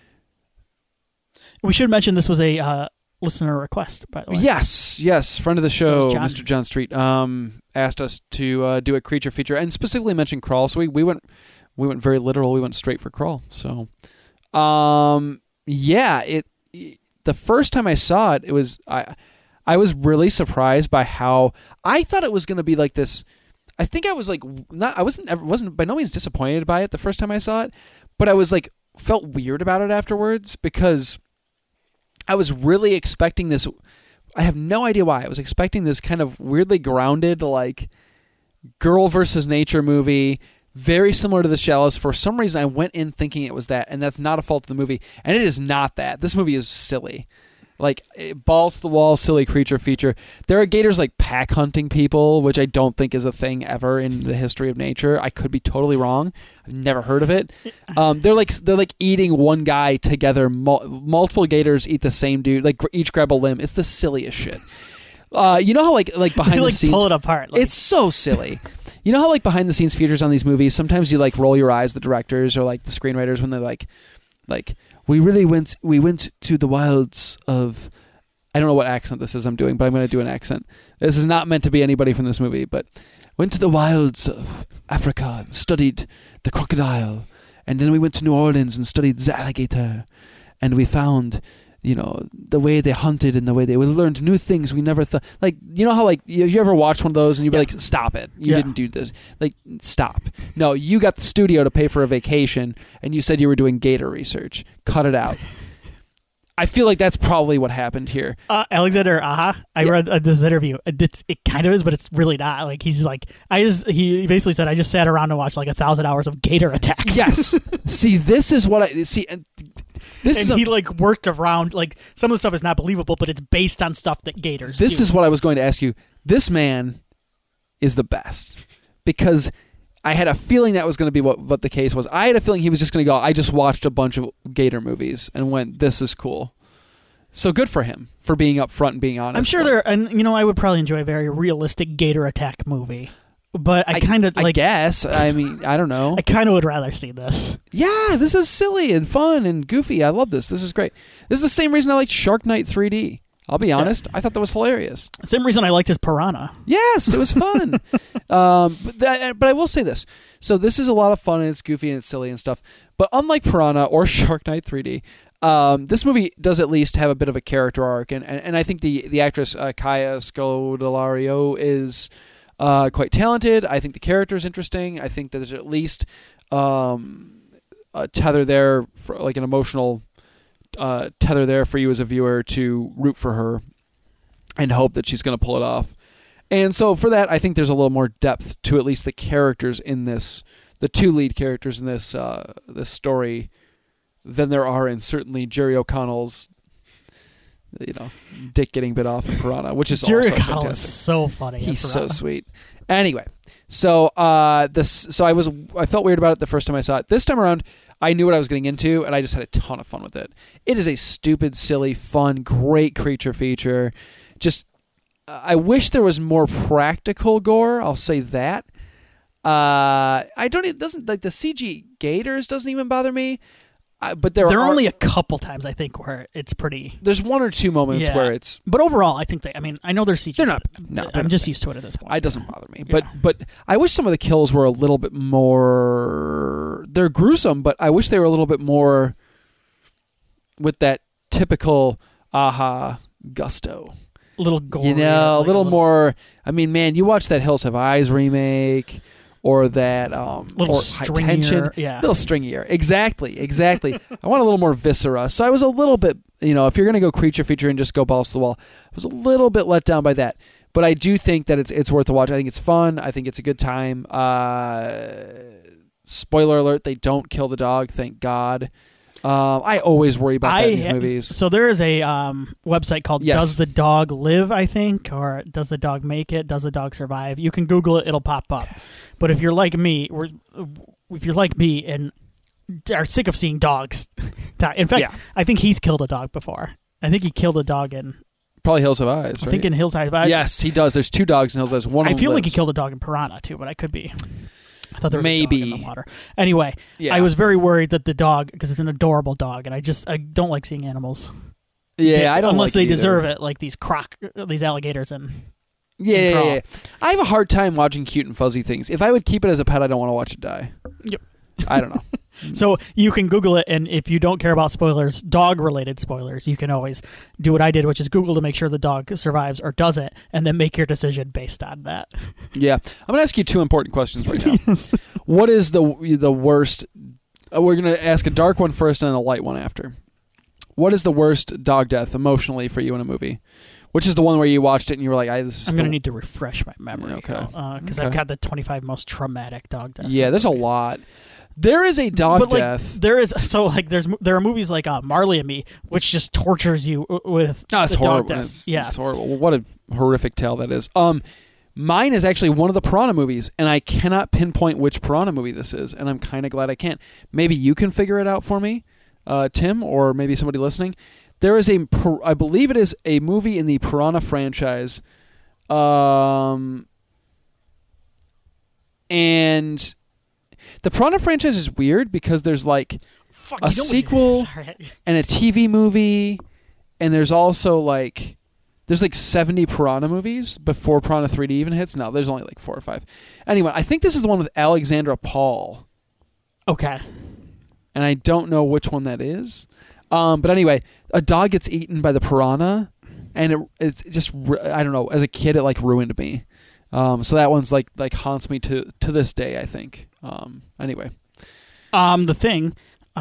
We should mention this was a listener request, by the way. Yes. Friend of the show, John. Mr. John Street, asked us to do a creature feature and specifically mention Crawl. So we went very literal. We went straight for Crawl. So, yeah, the first time I saw it, I was really surprised by how I thought it was going to be like this. I think I was like I wasn't by no means disappointed by it the first time I saw it, but I was like felt weird about it afterwards because I was really expecting this. I have no idea why. I was expecting this kind of weirdly grounded, like girl versus nature movie, very similar to The Shallows. For some reason, I went in thinking it was that, and that's not a fault of the movie. And it is not that. This movie is silly. Like, balls to the wall, silly creature feature. There are gators like pack hunting people, which I don't think is a thing ever in the history of nature. I could be totally wrong. I've never heard of it. They're like eating one guy together. Multiple gators eat the same dude. Like each grab a limb. It's the silliest shit. You know how like behind the scenes, pull it apart. It's so silly. You know how like behind the scenes features on these movies. Sometimes you like roll your eyes, the directors or like the screenwriters, when they're like. We went to the wilds of, I don't know what accent this is I'm doing, but I'm going to do an accent. This is not meant to be anybody from this movie, but went to the wilds of Africa and studied the crocodile. And then we went to New Orleans and studied the alligator. And we found, the way they hunted and the way they learned new things we never thought. Like, you know how like you ever watched one of those and you'd be like, stop it. You didn't do this. Like, stop. No, you got the studio to pay for a vacation and you said you were doing gator research. Cut it out. I feel like that's probably what happened here. Alexander Aja, I read this interview. It kind of is, but it's really not. Like he's like, he basically said, I just sat around and watched like 1,000 hours of gator attacks. Yes. See, this is what I see. He like worked around, like some of the stuff is not believable, but it's based on stuff that gators do. This is what I was going to ask you. This man is the best because I had a feeling that was going to be what the case was. I had a feeling he was just going to go, I just watched a bunch of gator movies and went, this is cool. So good for him for being upfront and being honest. I'm sure I would probably enjoy a very realistic gator attack movie. But I kind of like. I guess. I mean, I don't know. I kind of would rather see this. Yeah, this is silly and fun and goofy. I love this. This is great. This is the same reason I liked Shark Night 3D. I'll be honest. I thought that was hilarious. Same reason I liked his Piranha. Yes, it was fun. But I will say this. So this is a lot of fun and it's goofy and it's silly and stuff. But unlike Piranha or Shark Night 3D, this movie does at least have a bit of a character arc. And I think the actress Kaya Scodelario is quite talented. I think the character is interesting. I think that there's at least a tether there, for, like an emotional tether there for you as a viewer to root for her and hope that she's going to pull it off. And so for that, I think there's a little more depth to at least the characters in this, the two lead characters in this this story, than there are in certainly Jerry O'Connell's, dick getting bit off in Piranha, which is Jerry also O'Connell fantastic. is so funny. He's so sweet. Anyway, so I felt weird about it the first time I saw it. This time around, I knew what I was getting into, and I just had a ton of fun with it. It is a stupid, silly, fun, great creature feature. Just, I wish there was more practical gore. I'll say that. It doesn't like the CG gators doesn't even bother me. But there are only a couple times I think where it's pretty. There's one or two moments where it's. But overall, I think I know they're CG. They're not. No, I'm just used to it at this point. It doesn't bother me. But I wish some of the kills were a little bit more. They're gruesome, but I wish they were a little bit more with that typical Aja gusto. A little gore. A little more. I mean, man, you watch that Hills Have Eyes remake. Or that little or stringier, high tension, little stringier. Exactly. I want a little more viscera. So I was a little bit, if you're going to go creature feature and just go balls to the wall, I was a little bit let down by that. But I do think that it's worth a watch. I think it's fun. I think it's a good time. Spoiler alert: they don't kill the dog. Thank God. I always worry about that in these movies. So there is a website called Does the Dog Live, I think, or Does the Dog Make It? Does the Dog Survive? You can Google it; it'll pop up. But if you're like me, and are sick of seeing dogs die, in fact, I think he's killed a dog before. I think he killed a dog in probably Hills Have Eyes. I think in Hills Have Eyes. Yes, he does. There's two dogs in Hills Have Eyes. One. I feel like he killed a dog in Piranha too, but I could be. I thought there was maybe a dog in the water. Anyway, I was very worried that the dog, because it's an adorable dog, and I don't like seeing animals. Yeah, I don't unless like they it deserve it, like these alligators and. Yeah. I have a hard time watching cute and fuzzy things. If I would keep it as a pet, I don't want to watch it die. Yep. I don't know. So you can Google it, and if you don't care about spoilers, dog-related spoilers, you can always do what I did, which is Google to make sure the dog survives or doesn't, and then make your decision based on that. Yeah. I'm going to ask you two important questions right now. Yes. What is the worst... we're going to ask a dark one first and a light one after. What is the worst dog death emotionally for you in a movie? Which is the one where you watched it and you were like, this is I'm going to need to refresh my memory. Okay. Because I've got the 25 most traumatic dog deaths. Yeah, there's a lot. There is a dog but, death. There is, so like there are movies like Marley and Me, which just tortures you with it's the horrible. dog deaths. Yeah. It's horrible. What a horrific tale that is. Mine is actually one of the Piranha movies, and I cannot pinpoint which Piranha movie this is, and I'm kind of glad I can't. Maybe you can figure it out for me, Tim, or maybe somebody listening. There is I believe it is a movie in the Piranha franchise, and the Piranha franchise is weird because there's like a sequel and a TV movie, and there's also like there's like 70 Piranha movies before Piranha 3D even hits. No, there's only like 4 or 5. Anyway, I think this is the one with Alexandra Paul. Okay. And I don't know which one that is. But anyway, a dog gets eaten by the piranha, and it's just, I don't know, as a kid it like ruined me. So that one's like haunts me to this day, I think. Anyway. The Thing.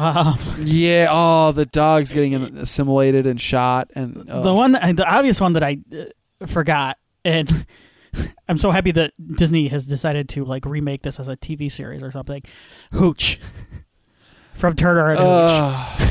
Yeah, the dog's getting assimilated and shot, and the obvious one that I forgot, and I'm so happy that Disney has decided to like remake this as a TV series or something. Hooch from Turner and Hooch.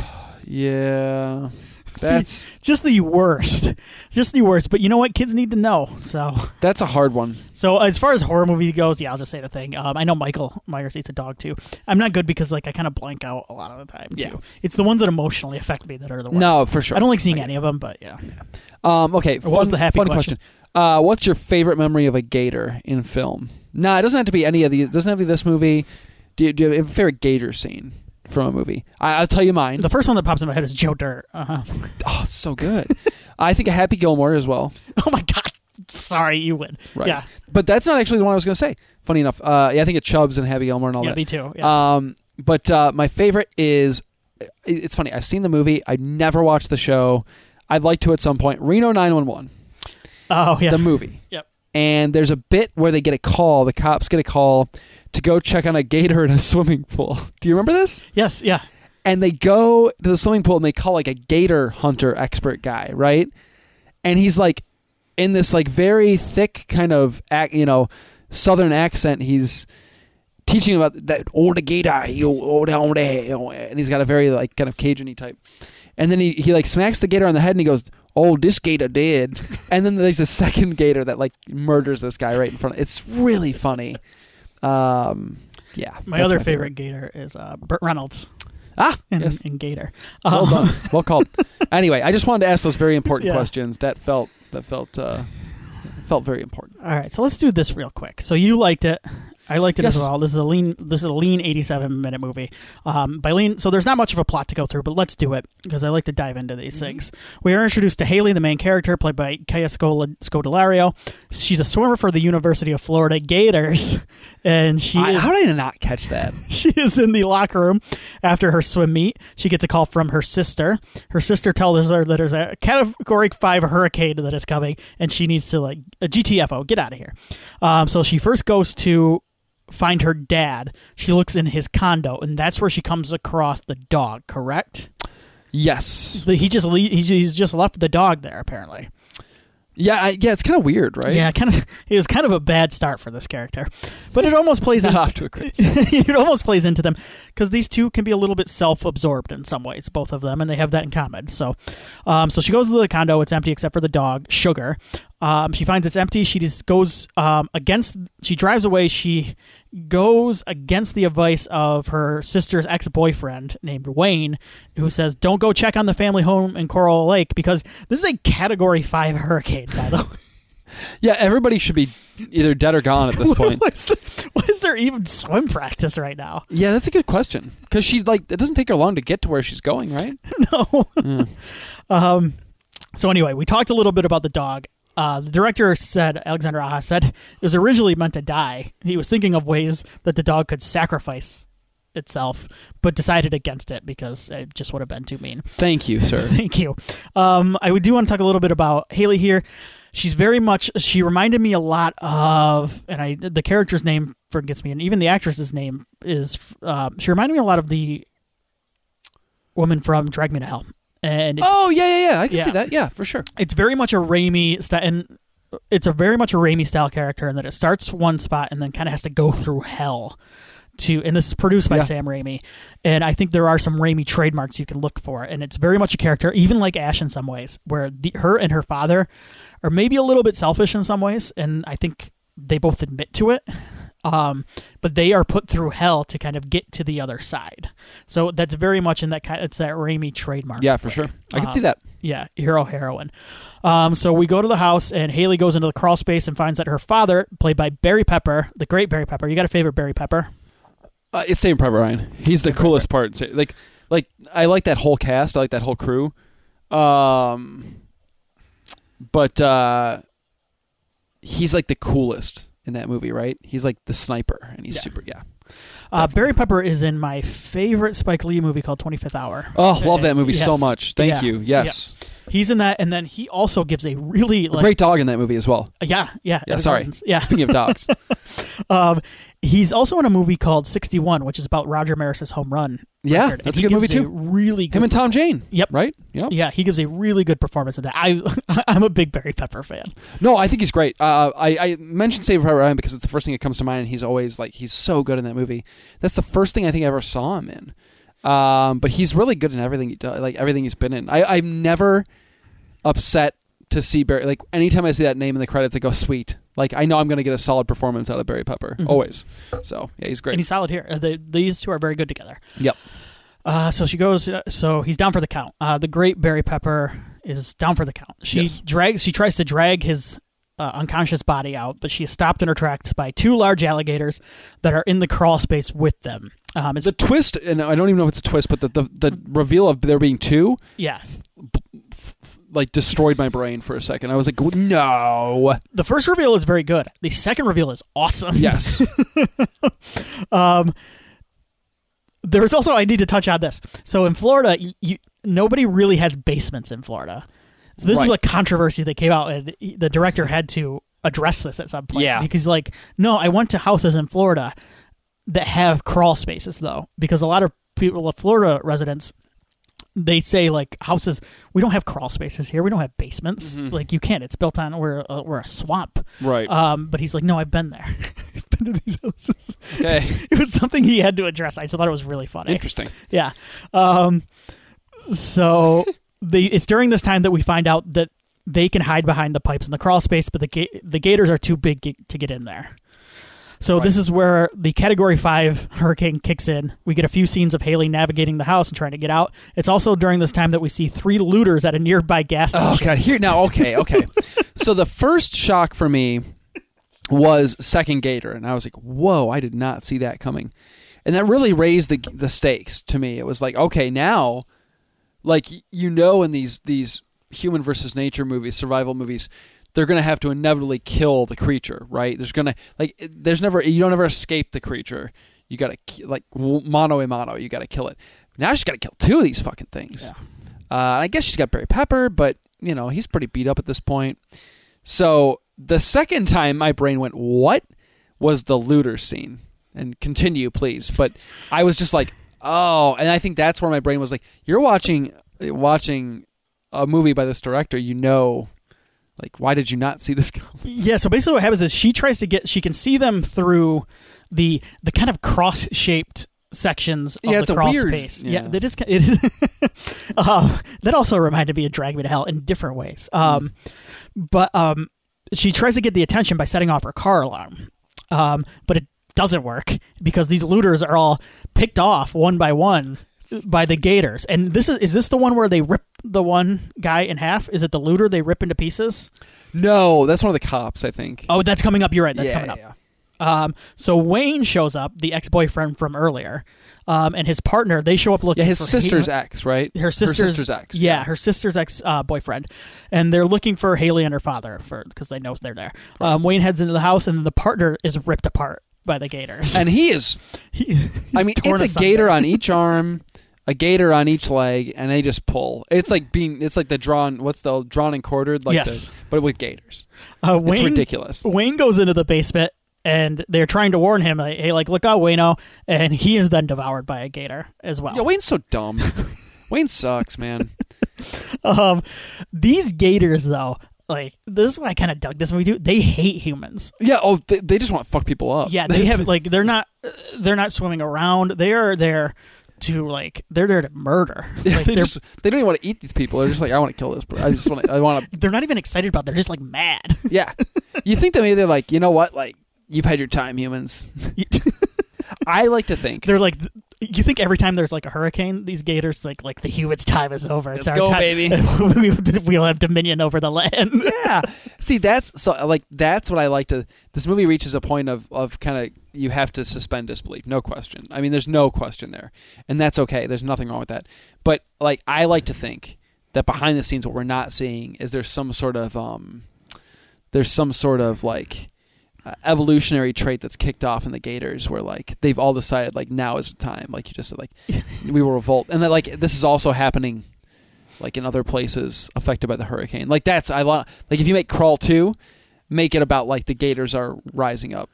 Yeah, that's just the worst. Just the worst. But you know what? Kids need to know. So that's a hard one. So as far as horror movie goes, yeah, I'll just say The Thing. I know Michael Myers eats a dog too. I'm not good because like I kind of blank out a lot of the time too. Yeah. It's the ones that emotionally affect me that are the worst. No, for sure. I don't like seeing any of them, but yeah. Okay. What was the happy fun question? What's your favorite memory of a gator in film? No, it doesn't have to be any of these. It doesn't have to be this movie. Do you have a favorite gator scene from a movie? I'll tell you mine. The first one that pops in my head is Joe Dirt. Oh, it's so good. I think of Happy Gilmore as well. Oh my God. Sorry, you win. Right. Yeah. But that's not actually the one I was going to say. Funny enough. Yeah, I think of Chubbs and Happy Gilmore and all that. Yeah, me too. Yeah. But my favorite is, it's funny, I've seen the movie. I never watched the show. I'd like to at some point. Reno 911. Oh, yeah. The movie. Yep. And there's a bit where they get a call. The cops get a call to go check on a gator in a swimming pool. Do you remember this? Yes, yeah. And they go to the swimming pool and they call like a gator hunter expert guy, right? And he's like in this like very thick kind of southern accent. He's teaching about that old gator, and he's got a very like kind of Cajun-y type. And then he like smacks the gator on the head and he goes, "Oh, this gator dead." And then there's a second gator that like murders this guy right in front. It's really funny. Yeah. My other favorite gator is Burt Reynolds. Yes. In Gator. Well done. Well called. Anyway, I just wanted to ask those very important questions. That felt very important. All right, so let's do this real quick. So you liked it. I liked it as well. This is a lean 87-minute movie. By lean, so there's not much of a plot to go through, but let's do it because I like to dive into these things. We are introduced to Haley, the main character, played by Kaya Scodelario. She's a swimmer for the University of Florida Gators, and how did I not catch that? She is in the locker room after her swim meet. She gets a call from her sister. Her sister tells her that there's a Category 5 hurricane that is coming, and she needs to a GTFO, get out of here. So she first goes to find her dad. She looks in his condo, and that's where she comes across the dog, correct? Yes. He's just left the dog there, apparently. Yeah, it's kind of weird, right? Yeah, it was kind of a bad start for this character, but it almost plays off to a great start. It almost plays into them because these two can be a little bit self-absorbed in some ways, both of them, and they have that in common. So she goes to the condo. It's empty except for the dog, Sugar. She finds it's empty. She just goes she drives away. She goes against the advice of her sister's ex-boyfriend named Wayne, who says, "Don't go check on the family home in Coral Lake because this is a Category 5 hurricane, by the way." Yeah, everybody should be either dead or gone at this point. Why is there even swim practice right now? Yeah, that's a good question. Because it doesn't take her long to get to where she's going, right? No. Yeah. So anyway, we talked a little bit about the dog. The director said, Alexander Aja said, it was originally meant to die. He was thinking of ways that the dog could sacrifice itself, but decided against it because it just would have been too mean. Thank you, sir. Thank you. I do want to talk a little bit about Haley here. She's very much, she reminded me a lot of, and the character's name forgets me, and even the actress's name is, she reminded me a lot of the woman from Drag Me to Hell. And yeah. I can see that. Yeah, for sure. It's very much a Raimi style, and it's a very much a Raimi style character in that it starts one spot and then kind of has to go through hell and this is produced by Sam Raimi, and I think there are some Raimi trademarks you can look for, and it's very much a character, even like Ash in some ways, where her and her father are maybe a little bit selfish in some ways, and I think they both admit to it, but they are put through hell to kind of get to the other side. So that's very much in that it's that Raimi trademark. Yeah, for sure. I can see that. Yeah, heroine. So we go to the house, and Haley goes into the crawl space and finds that her father, played by Barry Pepper, the great Barry Pepper. You got a favorite Barry Pepper? It's Saving Private Ryan. He's the coolest part. Like I like that whole cast. I like that whole crew. But he's like the coolest in that movie, right? He's like the sniper, and he's super. Barry Pepper is in my favorite Spike Lee movie called 25th Hour. Oh, love that movie so much. Thank you. Yes. Yeah. He's in that, and then he also gives a really great dog in that movie as well. Yeah. Sorry. Yeah. Speaking of dogs, he's also in a movie called 61, which is about Roger Maris's home run. Yeah, record. That's a good movie too. Really good. Him and Tom Jane. Yep. Right. Yep. Yeah, he gives a really good performance in that. I'm a big Barry Pepper fan. No, I think he's great. I mentioned Saving Private Ryan because it's the first thing that comes to mind, and he's always he's so good in that movie. That's the first thing I think I ever saw him in. But he's really good in everything he does, everything he's been in. I'm never upset to see Barry. Anytime I see that name in the credits, I go, sweet. I know I'm going to get a solid performance out of Barry Pepper. Mm-hmm. Always. So, yeah, he's great. And he's solid here. These two are very good together. Yep. So she goes, so he's down for the count. The great Barry Pepper is down for the count. She tries to drag his unconscious body out, but she is stopped in her tracks by two large alligators that are in the crawl space with them. It's the twist, and I don't even know if it's a twist, but the reveal of there being two, destroyed my brain for a second. I was like, no. The first reveal is very good. The second reveal is awesome. Yes. There's also, I need to touch on this. So in Florida, nobody really has basements in Florida. So this is a controversy that came out, and the director had to address this at some point. Yeah. Because no, I went to houses in Florida that have crawl spaces, though, because a lot of people, Florida residents, they say houses, we don't have crawl spaces here. We don't have basements. Mm-hmm. You can't. It's built on, we're a swamp. Right. But he's like, no, I've been there. I've been to these houses. Okay. It was something he had to address. I just thought it was really funny. Interesting. Yeah. So it's during this time that we find out that they can hide behind the pipes in the crawl space, but the gators are too big to get in there. So this is where the Category 5 hurricane kicks in. We get a few scenes of Haley navigating the house and trying to get out. It's also during this time that we see 3 looters at a nearby gas station. Oh, God. Here now, okay. So the first shock for me was second gator, and I was like, whoa, I did not see that coming. And that really raised the stakes to me. It was like, okay, now, in these human versus nature movies, survival movies, they're going to have to inevitably kill the creature, right? You don't ever escape the creature. You got to, mano a mano, you got to kill it. Now she's got to kill 2 of these fucking things. Yeah. I guess she's got Barry Pepper, but, he's pretty beat up at this point. So the second time my brain went, what was the looter scene? And continue, please. But I was just like, oh, and I think that's where my brain was like, you're watching a movie by this director, why did you not see this coming? Yeah, so basically what happens is she can see them through the kind of cross-shaped sections of the crawl space. Yeah, that is. It is that also reminded me of Drag Me to Hell in different ways. But she tries to get the attention by setting off her car alarm. But it doesn't work because these looters are all picked off one by one by the gators. And is this the one where they rip the one guy in half? Is it the looter they rip into pieces? No, that's one of the cops, I think. Oh, that's coming up. You're right. That's coming up. Yeah. So Wayne shows up, the ex-boyfriend from earlier, and his partner. They show up looking for his sister's ex, right? Her sister's ex. Yeah, her sister's ex-boyfriend, and they're looking for Haley and her father because they know they're there. Right. Wayne heads into the house, and the partner is ripped apart. by the gators. And he's torn it's a asunder. gator on each arm, a gator on each leg, and they just pull. It's like the drawn and quartered, like Yes. but with gators. Wayne, It's ridiculous. Wayne goes into the basement, and they're trying to warn him, like, hey, like, look out, Wayno, and he is then devoured by a gator as well. Yeah, Wayne's so dumb. Wayne sucks, man. These gators, though, like, this is why I kind of dug this movie too. They hate humans. Yeah. Oh, they just want to fuck people up. Yeah, they have like they're not swimming around. They are there to they're there to murder. Yeah, Like, they don't even want to eat these people. They're just like, I want to kill this person. I want to. they're not even excited about it. They're just like mad. Yeah. You think that maybe they're like, you know what? Like, you've had your time, humans. I like to think. They're like, you think every time there's like a hurricane, these gators like the humans' time is over. It's Let's our go, time. baby. We'll have dominion over the land. Yeah. See, that's what I like to. This movie reaches a point of kind of, you have to suspend disbelief, no question. I mean, there's no question there, and that's okay. There's nothing wrong with that. But like, I like to think that behind the scenes, what we're not seeing is there's some sort of like evolutionary trait that's kicked off in the gators, where like they've all decided like now is the time, like you just said, like we will revolt, and that like this is also happening like in other places affected by the hurricane. Like that's like if you make Crawl 2, make it about like the gators are rising up.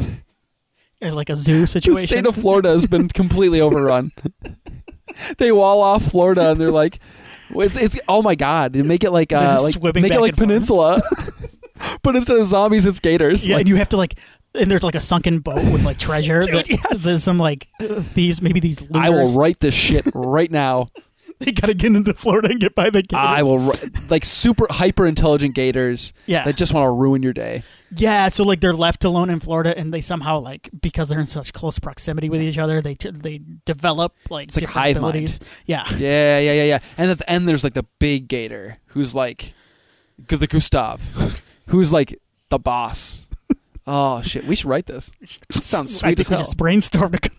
Like a zoo The situation. state of Florida has been completely overrun. They wall off Florida and they're like, it's oh my god, make it like They're just like swimming make it back like and forth. Peninsula. But instead of zombies, it's gators. Yeah, Like, and you have to and there's like a sunken boat with like treasure. Dude, yes. There's some like thieves, maybe these looters. I will write this shit right now. They gotta get into Florida and get by the gators. I will like super hyper intelligent gators Yeah. that just want to ruin your day. Yeah, so like they're left alone in Florida, and they somehow like because they're in such close proximity with each other, they develop like It's like different hive abilities. Yeah, Yeah. And at the end, there's like the big gator who's like the Gustav, who's like the boss. Oh shit, we should write this. It sounds I sweet think as we hell. just brainstormed.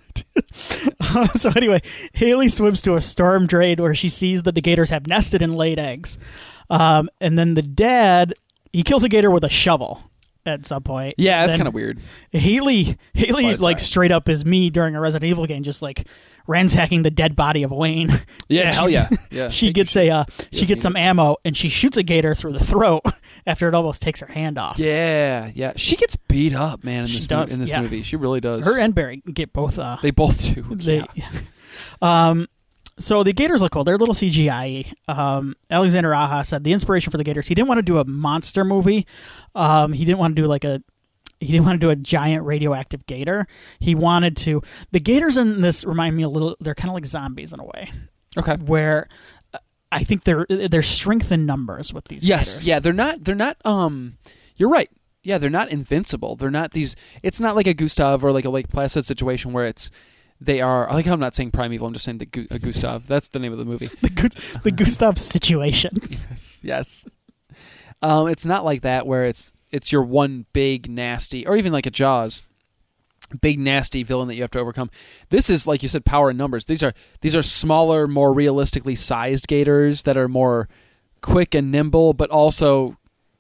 So anyway, Haley swims to a storm drain where she sees that the gators have nested and laid eggs, and then the dad he kills a gator with a shovel at some point. Yeah, that's Then kind of weird. Haley like time. straight up is me during a Resident Evil game, just like ransacking the dead body of Wayne. Yeah, And hell yeah. Yeah. She Take gets your shit. she gets some ammo and she shoots a gator through the throat after it almost takes her hand off. Yeah. She gets beat up, man, in She this does, in this yeah. movie. She really does. Her and Barry get both. They both do. They, yeah. So the gators look cool. They're a little CGI. Alexander Aja said the inspiration for the gators. He didn't want to do a monster movie. He didn't want to do a giant radioactive gator. He wanted to. The gators in this remind me a little. They're kind of like zombies in a way, Okay. where I think they're strength in numbers with these. Yes. gators. Yeah. They're not. You're right. Yeah. They're not invincible. They're not these. It's not like a Gustav or like a Lake Placid situation where they are. I like how I'm not saying primeval. I'm just saying a Gustav. That's the name of the movie. the Gustav situation. Yes. It's not like that where it's your one big nasty, or even like a Jaws, big nasty villain that you have to overcome. This is, like you said, power in numbers. These are smaller, more realistically sized gators that are more quick and nimble, but also,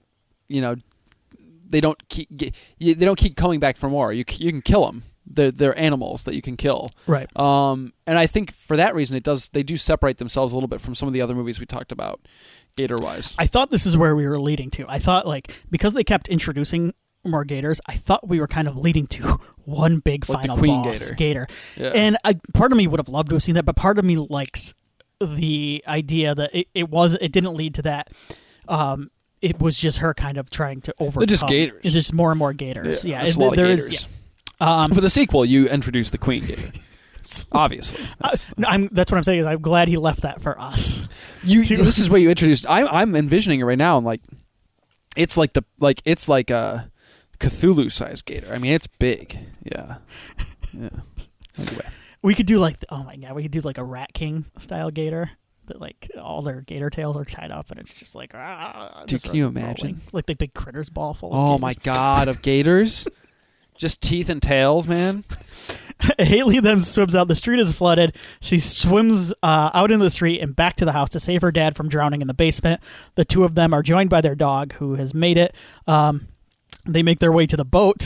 they don't keep coming back for more. You can kill them. They're animals that you can kill. Right. And I think for that reason, they do separate themselves a little bit from some of the other movies we talked about, gator-wise. I thought this is where we were leading to. I thought, like, because they kept introducing more gators, I thought we were kind of leading to one big Like the final queen boss gator. Yeah. And part of me would have loved to have seen that, but part of me likes the idea that it didn't lead to that. It was just her kind of trying to overcome. They're just gators. It's just more and more gators. Yeah, There's a lot of there gators. is. Yeah. For the sequel, you introduce the queen gator. Obviously. That's what I'm saying. Is I'm glad he left that for us. This is where you introduced. I'm envisioning it right now, and like, it's like a Cthulhu-sized gator. I mean, it's big. Yeah. Anyway, We could do like we could do like a Rat King style gator that like all their gator tails are tied up and it's just like dude, just can you rolling. imagine? Like the big critters ball full of Oh gators. my god, of gators, just teeth and tails, man. Haley then swims out. The street is flooded. She swims out into the street and back to the house to save her dad from drowning in the basement. The two of them are joined by their dog, who has made it. They make their way to the boat.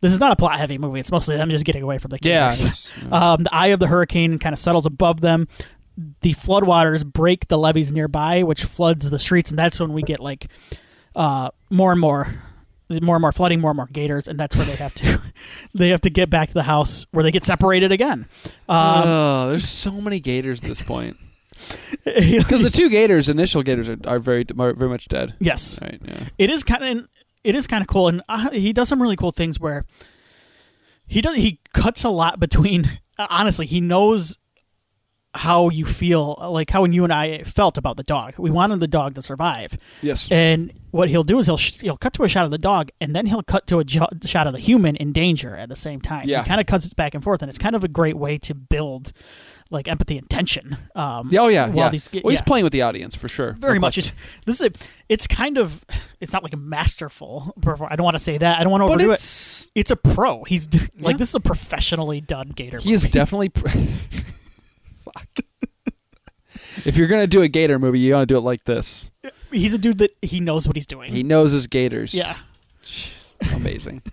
This is not a plot heavy movie. It's mostly them just getting away from the gators. Yeah. The eye of the hurricane kind of settles above them. The floodwaters break the levees nearby, which floods the streets, and that's when we get like more and more flooding, more and more gators, and that's where they have to get back to the house where they get separated again. There's so many gators at this point. Because the two initial gators, are very much dead. Yes, right. Yeah. It is kind of cool, and he does some really cool things where he cuts a lot between. Honestly, he knows how you feel, like how you and I felt about the dog. We wanted the dog to survive. Yes. And what he'll do is he'll cut to a shot of the dog, and then he'll cut to a shot of the human in danger at the same time. Yeah. He kind of cuts it back and forth, and it's kind of a great way to build like empathy and tension. He's playing with the audience for sure. Very much. It's kind of, it's not like a masterful. I don't want to say that. I don't want to overdo it. It's a pro. He's like, this is a professionally done gator movie. He is definitely. Fuck. If you're gonna do a gator movie, you gotta do it like this. He's a dude that he knows what he's doing. He knows his gators. Yeah. Jeez, amazing.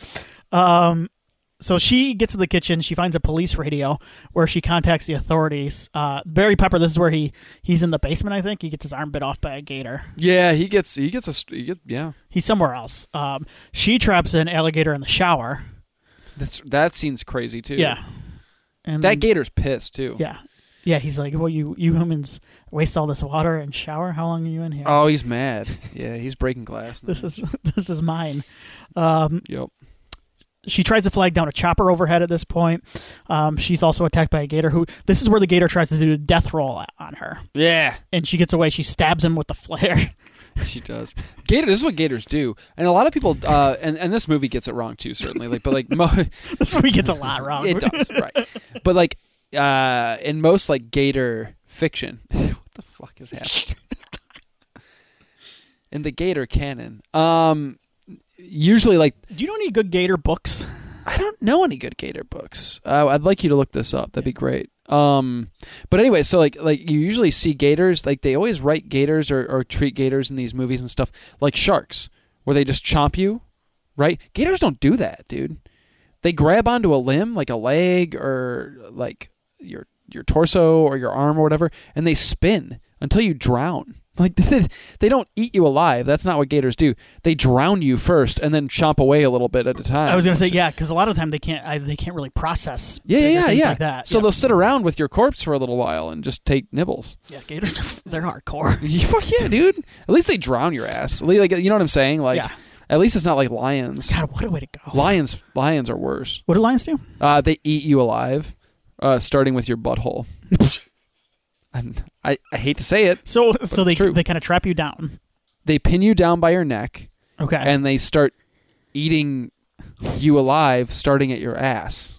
So she gets to the kitchen. She finds a police radio where she contacts the authorities. Barry Pepper. This is where he's in the basement. I think he gets his arm bit off by a gator. Yeah, He's somewhere else. She traps an alligator in the shower. That scene's crazy too. Yeah, and that gator's pissed too. Yeah. Yeah, he's like, well, you humans waste all this water and shower. How long are you in here? Oh, he's mad. Yeah, he's breaking glass. This is mine. Yep. She tries to flag down a chopper overhead at this point. She's also attacked by a gator this is where the gator tries to do a death roll on her. Yeah. And she gets away. She stabs him with the flare. She does. This is what gators do. And a lot of people, and this movie gets it wrong too, certainly. This movie gets a lot wrong. It does, right. But in most gator fiction, what the fuck is happening? In the gator canon, usually do you know any good gator books? I don't know any good gator books. I'd like you to look this up. That'd be great. But anyway, so you usually see gators, they always write gators or treat gators in these movies and stuff like sharks, where they just chomp you, right? Gators don't do that, dude. They grab onto a limb, like a leg or your torso or your arm or whatever, and they spin until you drown. They don't eat you alive. That's not what gators do. They drown you first and then chomp away a little bit at a time. I was going to say, yeah, because a lot of the time they can't really process things like that. So they'll sit around with your corpse for a little while and just take nibbles. Yeah, gators, they're hardcore. Fuck yeah, dude. At least they drown your ass. You know what I'm saying? At least it's not like lions. God, what a way to go. Lions are worse. What do lions do? They eat you alive, starting with your butthole. I hate to say it. So they kind of trap you down. They pin you down by your neck. Okay. And they start eating you alive, starting at your ass.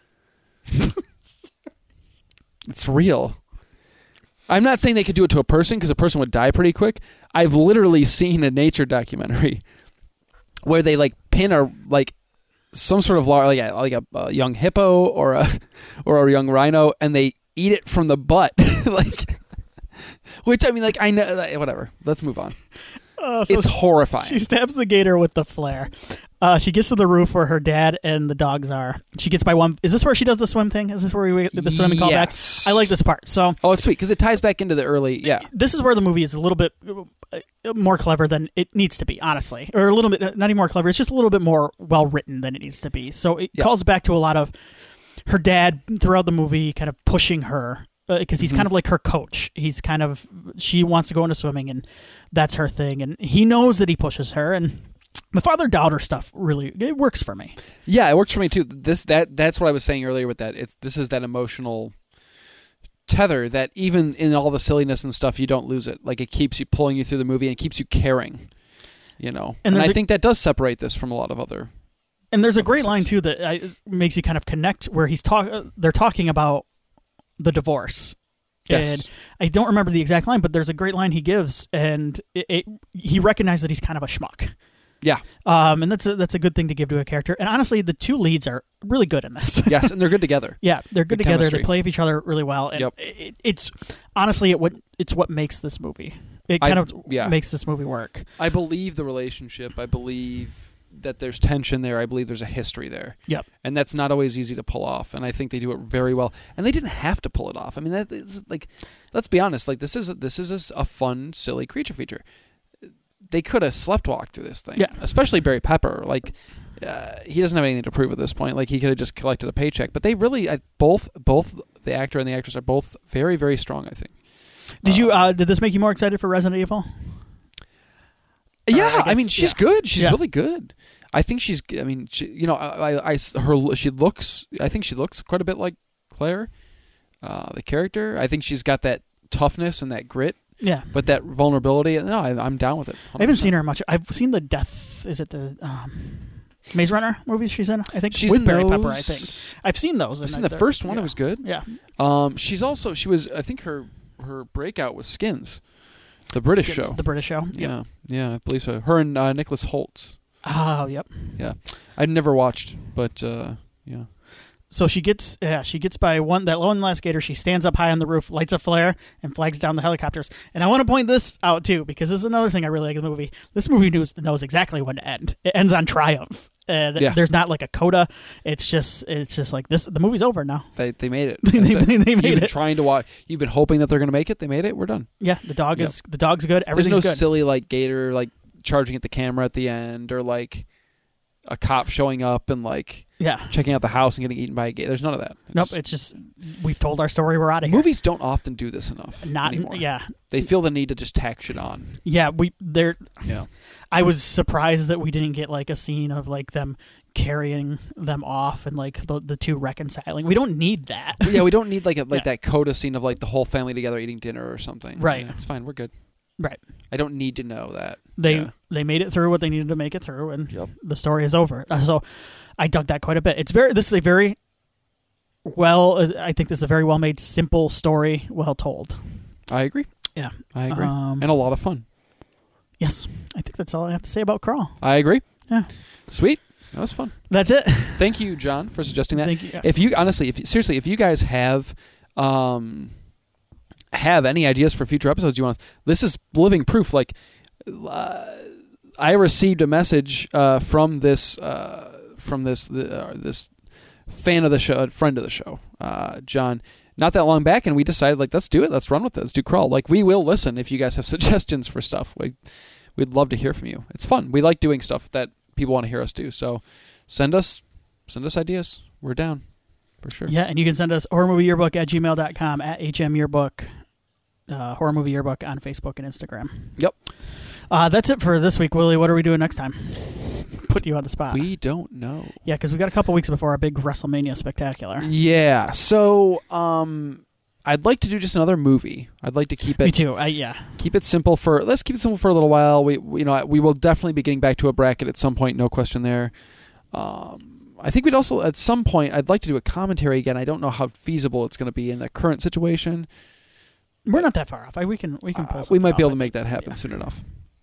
It's real. I'm not saying they could do it to a person because a person would die pretty quick. I've literally seen a nature documentary where they pin some sort of a young hippo or a young rhino, and they eat it from the butt. Which I know, whatever. Let's move on. It's horrifying. She stabs the gator with the flare. She gets to the roof where her dad and the dogs are. She gets by one. Is this where she does the swim thing? Is this where we get the swimming callback? I like this part. So, it's sweet because it ties back into the early. Yeah, this is where the movie is a little bit more clever than it needs to be, honestly, or a little bit not even more clever. It's just a little bit more well written than it needs to be. So it calls back to a lot of her dad throughout the movie, kind of pushing her. Because he's kind of like her coach. She wants to go into swimming, and that's her thing. And he knows that he pushes her, and the father-daughter stuff it works for me. Yeah, it works for me too. That's what I was saying earlier with that. This is that emotional tether that even in all the silliness and stuff, you don't lose it. It keeps you pulling you through the movie and it keeps you caring. And I think that does separate this from a lot of other. And there's a great line too that makes you kind of connect, where they're talking about the divorce. Yes. And I don't remember the exact line, but there's a great line he gives, and he recognized that he's kind of a schmuck. Yeah. And that's a good thing to give to a character. And honestly, the two leads are really good in this. Yes, and they're good together. Yeah, they're good together. Chemistry. They play with each other really well. And it's honestly it's what makes this movie. It kind of makes this movie work. I believe the relationship. I believe that there's tension there. I believe there's a history there. Yep. And that's not always easy to pull off. And I think they do it very well. And they didn't have to pull it off. I mean, that is, like, let's be honest. Like, this is a fun, silly creature feature. They could have sleptwalked through this thing. Yeah. Especially Barry Pepper. Like, he doesn't have anything to prove at this point. Like, he could have just collected a paycheck. But they really, both the actor and the actress are both very, very strong, I think. Did this make you more excited for Resident Evil? Yeah, I mean, she's good. She's Yeah. really good. I think she's. I mean, she looks. I think she looks quite a bit like Claire, the character. I think she's got that toughness and that grit, Yeah. but that vulnerability. No, I'm down with it. 100%. I haven't seen her much. I've seen the Death. Is it the Maze Runner movies she's in? I think She's with in Barry those. Pepper. I think I've seen those. I've seen the first one. Yeah. It was good. Yeah. She was. I think her breakout was Skins, the British Skins, show. The British show. Yep. Yeah, I believe so. Her and Nicholas Holtz. Oh, yep. Yeah, I'd never watched, but yeah. So she gets by that lone last gator. She stands up high on the roof, lights a flare, and flags down the helicopters. And I want to point this out too, because this is another thing I really like in the movie. This movie knows exactly when to end. It ends on triumph, and there's not like a coda. It's just like this. The movie's over now. They made it. They made You've been it. trying to watch. You've been hoping that they're going to make it. They made it. We're done. Yeah, the dog's good. There's Everything's no good. silly like gator like charging at the camera at the end, or like a cop showing up and like checking out the house and getting eaten by a gator. There's none of that. It's just we've told our story. We're out of here. Movies don't often do this enough anymore. They feel the need to just tack shit on. Yeah, Yeah. I was surprised that we didn't get like a scene of like them carrying them off and like the two reconciling. We don't need that. Yeah, we don't need like that coda scene of like the whole family together eating dinner or something. Right. Yeah, it's fine. We're good. Right. I don't need to know that. They made it through what they needed to make it through, and the story is over. So I dug that quite a bit. This is a very I think this is a very well made, simple story, well told. I agree. Yeah. I agree. And a lot of fun. Yes. I think that's all I have to say about Crawl. I agree. Yeah. Sweet. That was fun. That's it. Thank you, John, for suggesting that. Thank you. Yes. If you guys have any ideas for future episodes you want, this is living proof. Like, I received a message from this fan of the show, friend of the show, John, not that long back, and we decided, like, let's do it. Let's run with it. Let's do Crawl. Like, we will listen if you guys have suggestions for stuff. We'd love to hear from you. It's fun. We like doing stuff that people want to hear us do. So send us ideas. We're down for sure. Yeah, and you can send us horrormovieyearbook@gmail.com, @HMyearbook, Horror Movie Yearbook on Facebook and Instagram. Yep. That's it for this week, Willie. What are we doing next time? Put you on the spot. We don't know. Yeah, because we got a couple weeks before our big WrestleMania spectacular. Yeah. So, I'd like to do just another movie. I'd like to keep it. Me too. Keep it simple let's keep it simple for a little while. We will definitely be getting back to a bracket at some point. No question there. I think we'd also at some point I'd like to do a commentary again. I don't know how feasible it's going to be in the current situation. We're not that far off. We can pull we might be able to off, make that happen soon enough.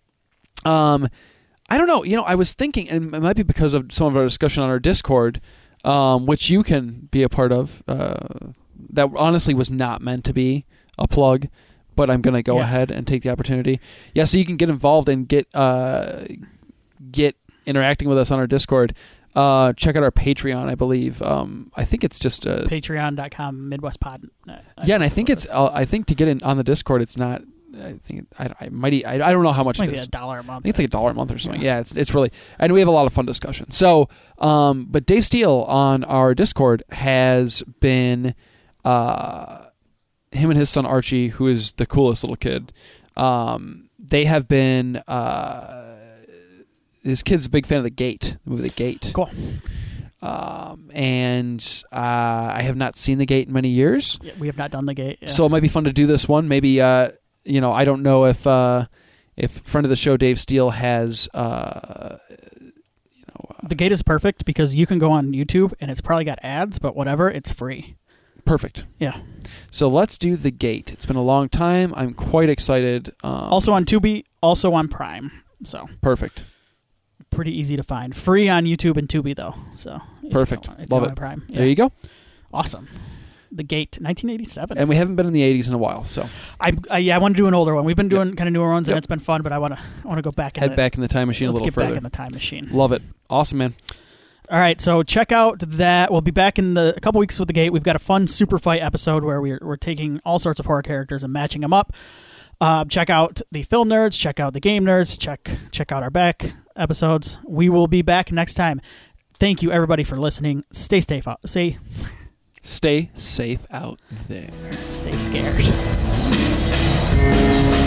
I don't know. I was thinking, and it might be because of some of our discussion on our Discord, which you can be a part of. That honestly was not meant to be a plug, but I'm going to go ahead and take the opportunity. Yeah, so you can get involved and get interacting with us on our Discord. Check out our Patreon, I believe. I think it's just Patreon.com MidwestPod. Yeah, and I think it's. I think to get in on the Discord, it's not. I think I don't know how much it is. $1 a month. I think it's like $1 a month or something. Yeah, it's really, and we have a lot of fun discussion. So, but Dave Steele on our Discord has been, him and his son Archie, who is the coolest little kid. They have been. His kid's a big fan of The Gate, the movie The Gate. Cool. And I have not seen The Gate in many years. Yeah, we have not done The Gate. Yeah. So it might be fun to do this one. Maybe, I don't know if friend of the show Dave Steele has, The Gate is perfect because you can go on YouTube and it's probably got ads, but whatever, it's free. Perfect. Yeah. So let's do The Gate. It's been a long time. I'm quite excited. Also on Tubi, also on Prime. So perfect. Pretty easy to find. Free on YouTube and Tubi though. So perfect. Love it. Prime. Yeah. There you go. Awesome. The Gate, 1987. And we haven't been in the 80s in a while, so I want to do an older one. We've been doing kind of newer ones, Yep. and it's been fun. But I want to go back. Head back in the time machine a let's little get further. back in the time machine. Love it. Awesome, man. All right, so check out that. We'll be back in a couple weeks with The Gate. We've got a fun super fight episode where we're taking all sorts of horror characters and matching them up. Check out the Film Nerds. Check out the Game Nerds. Check out our back episodes. We will be back next time. Thank you, everybody, for listening. Stay safe out. Stay safe out there. Stay scared.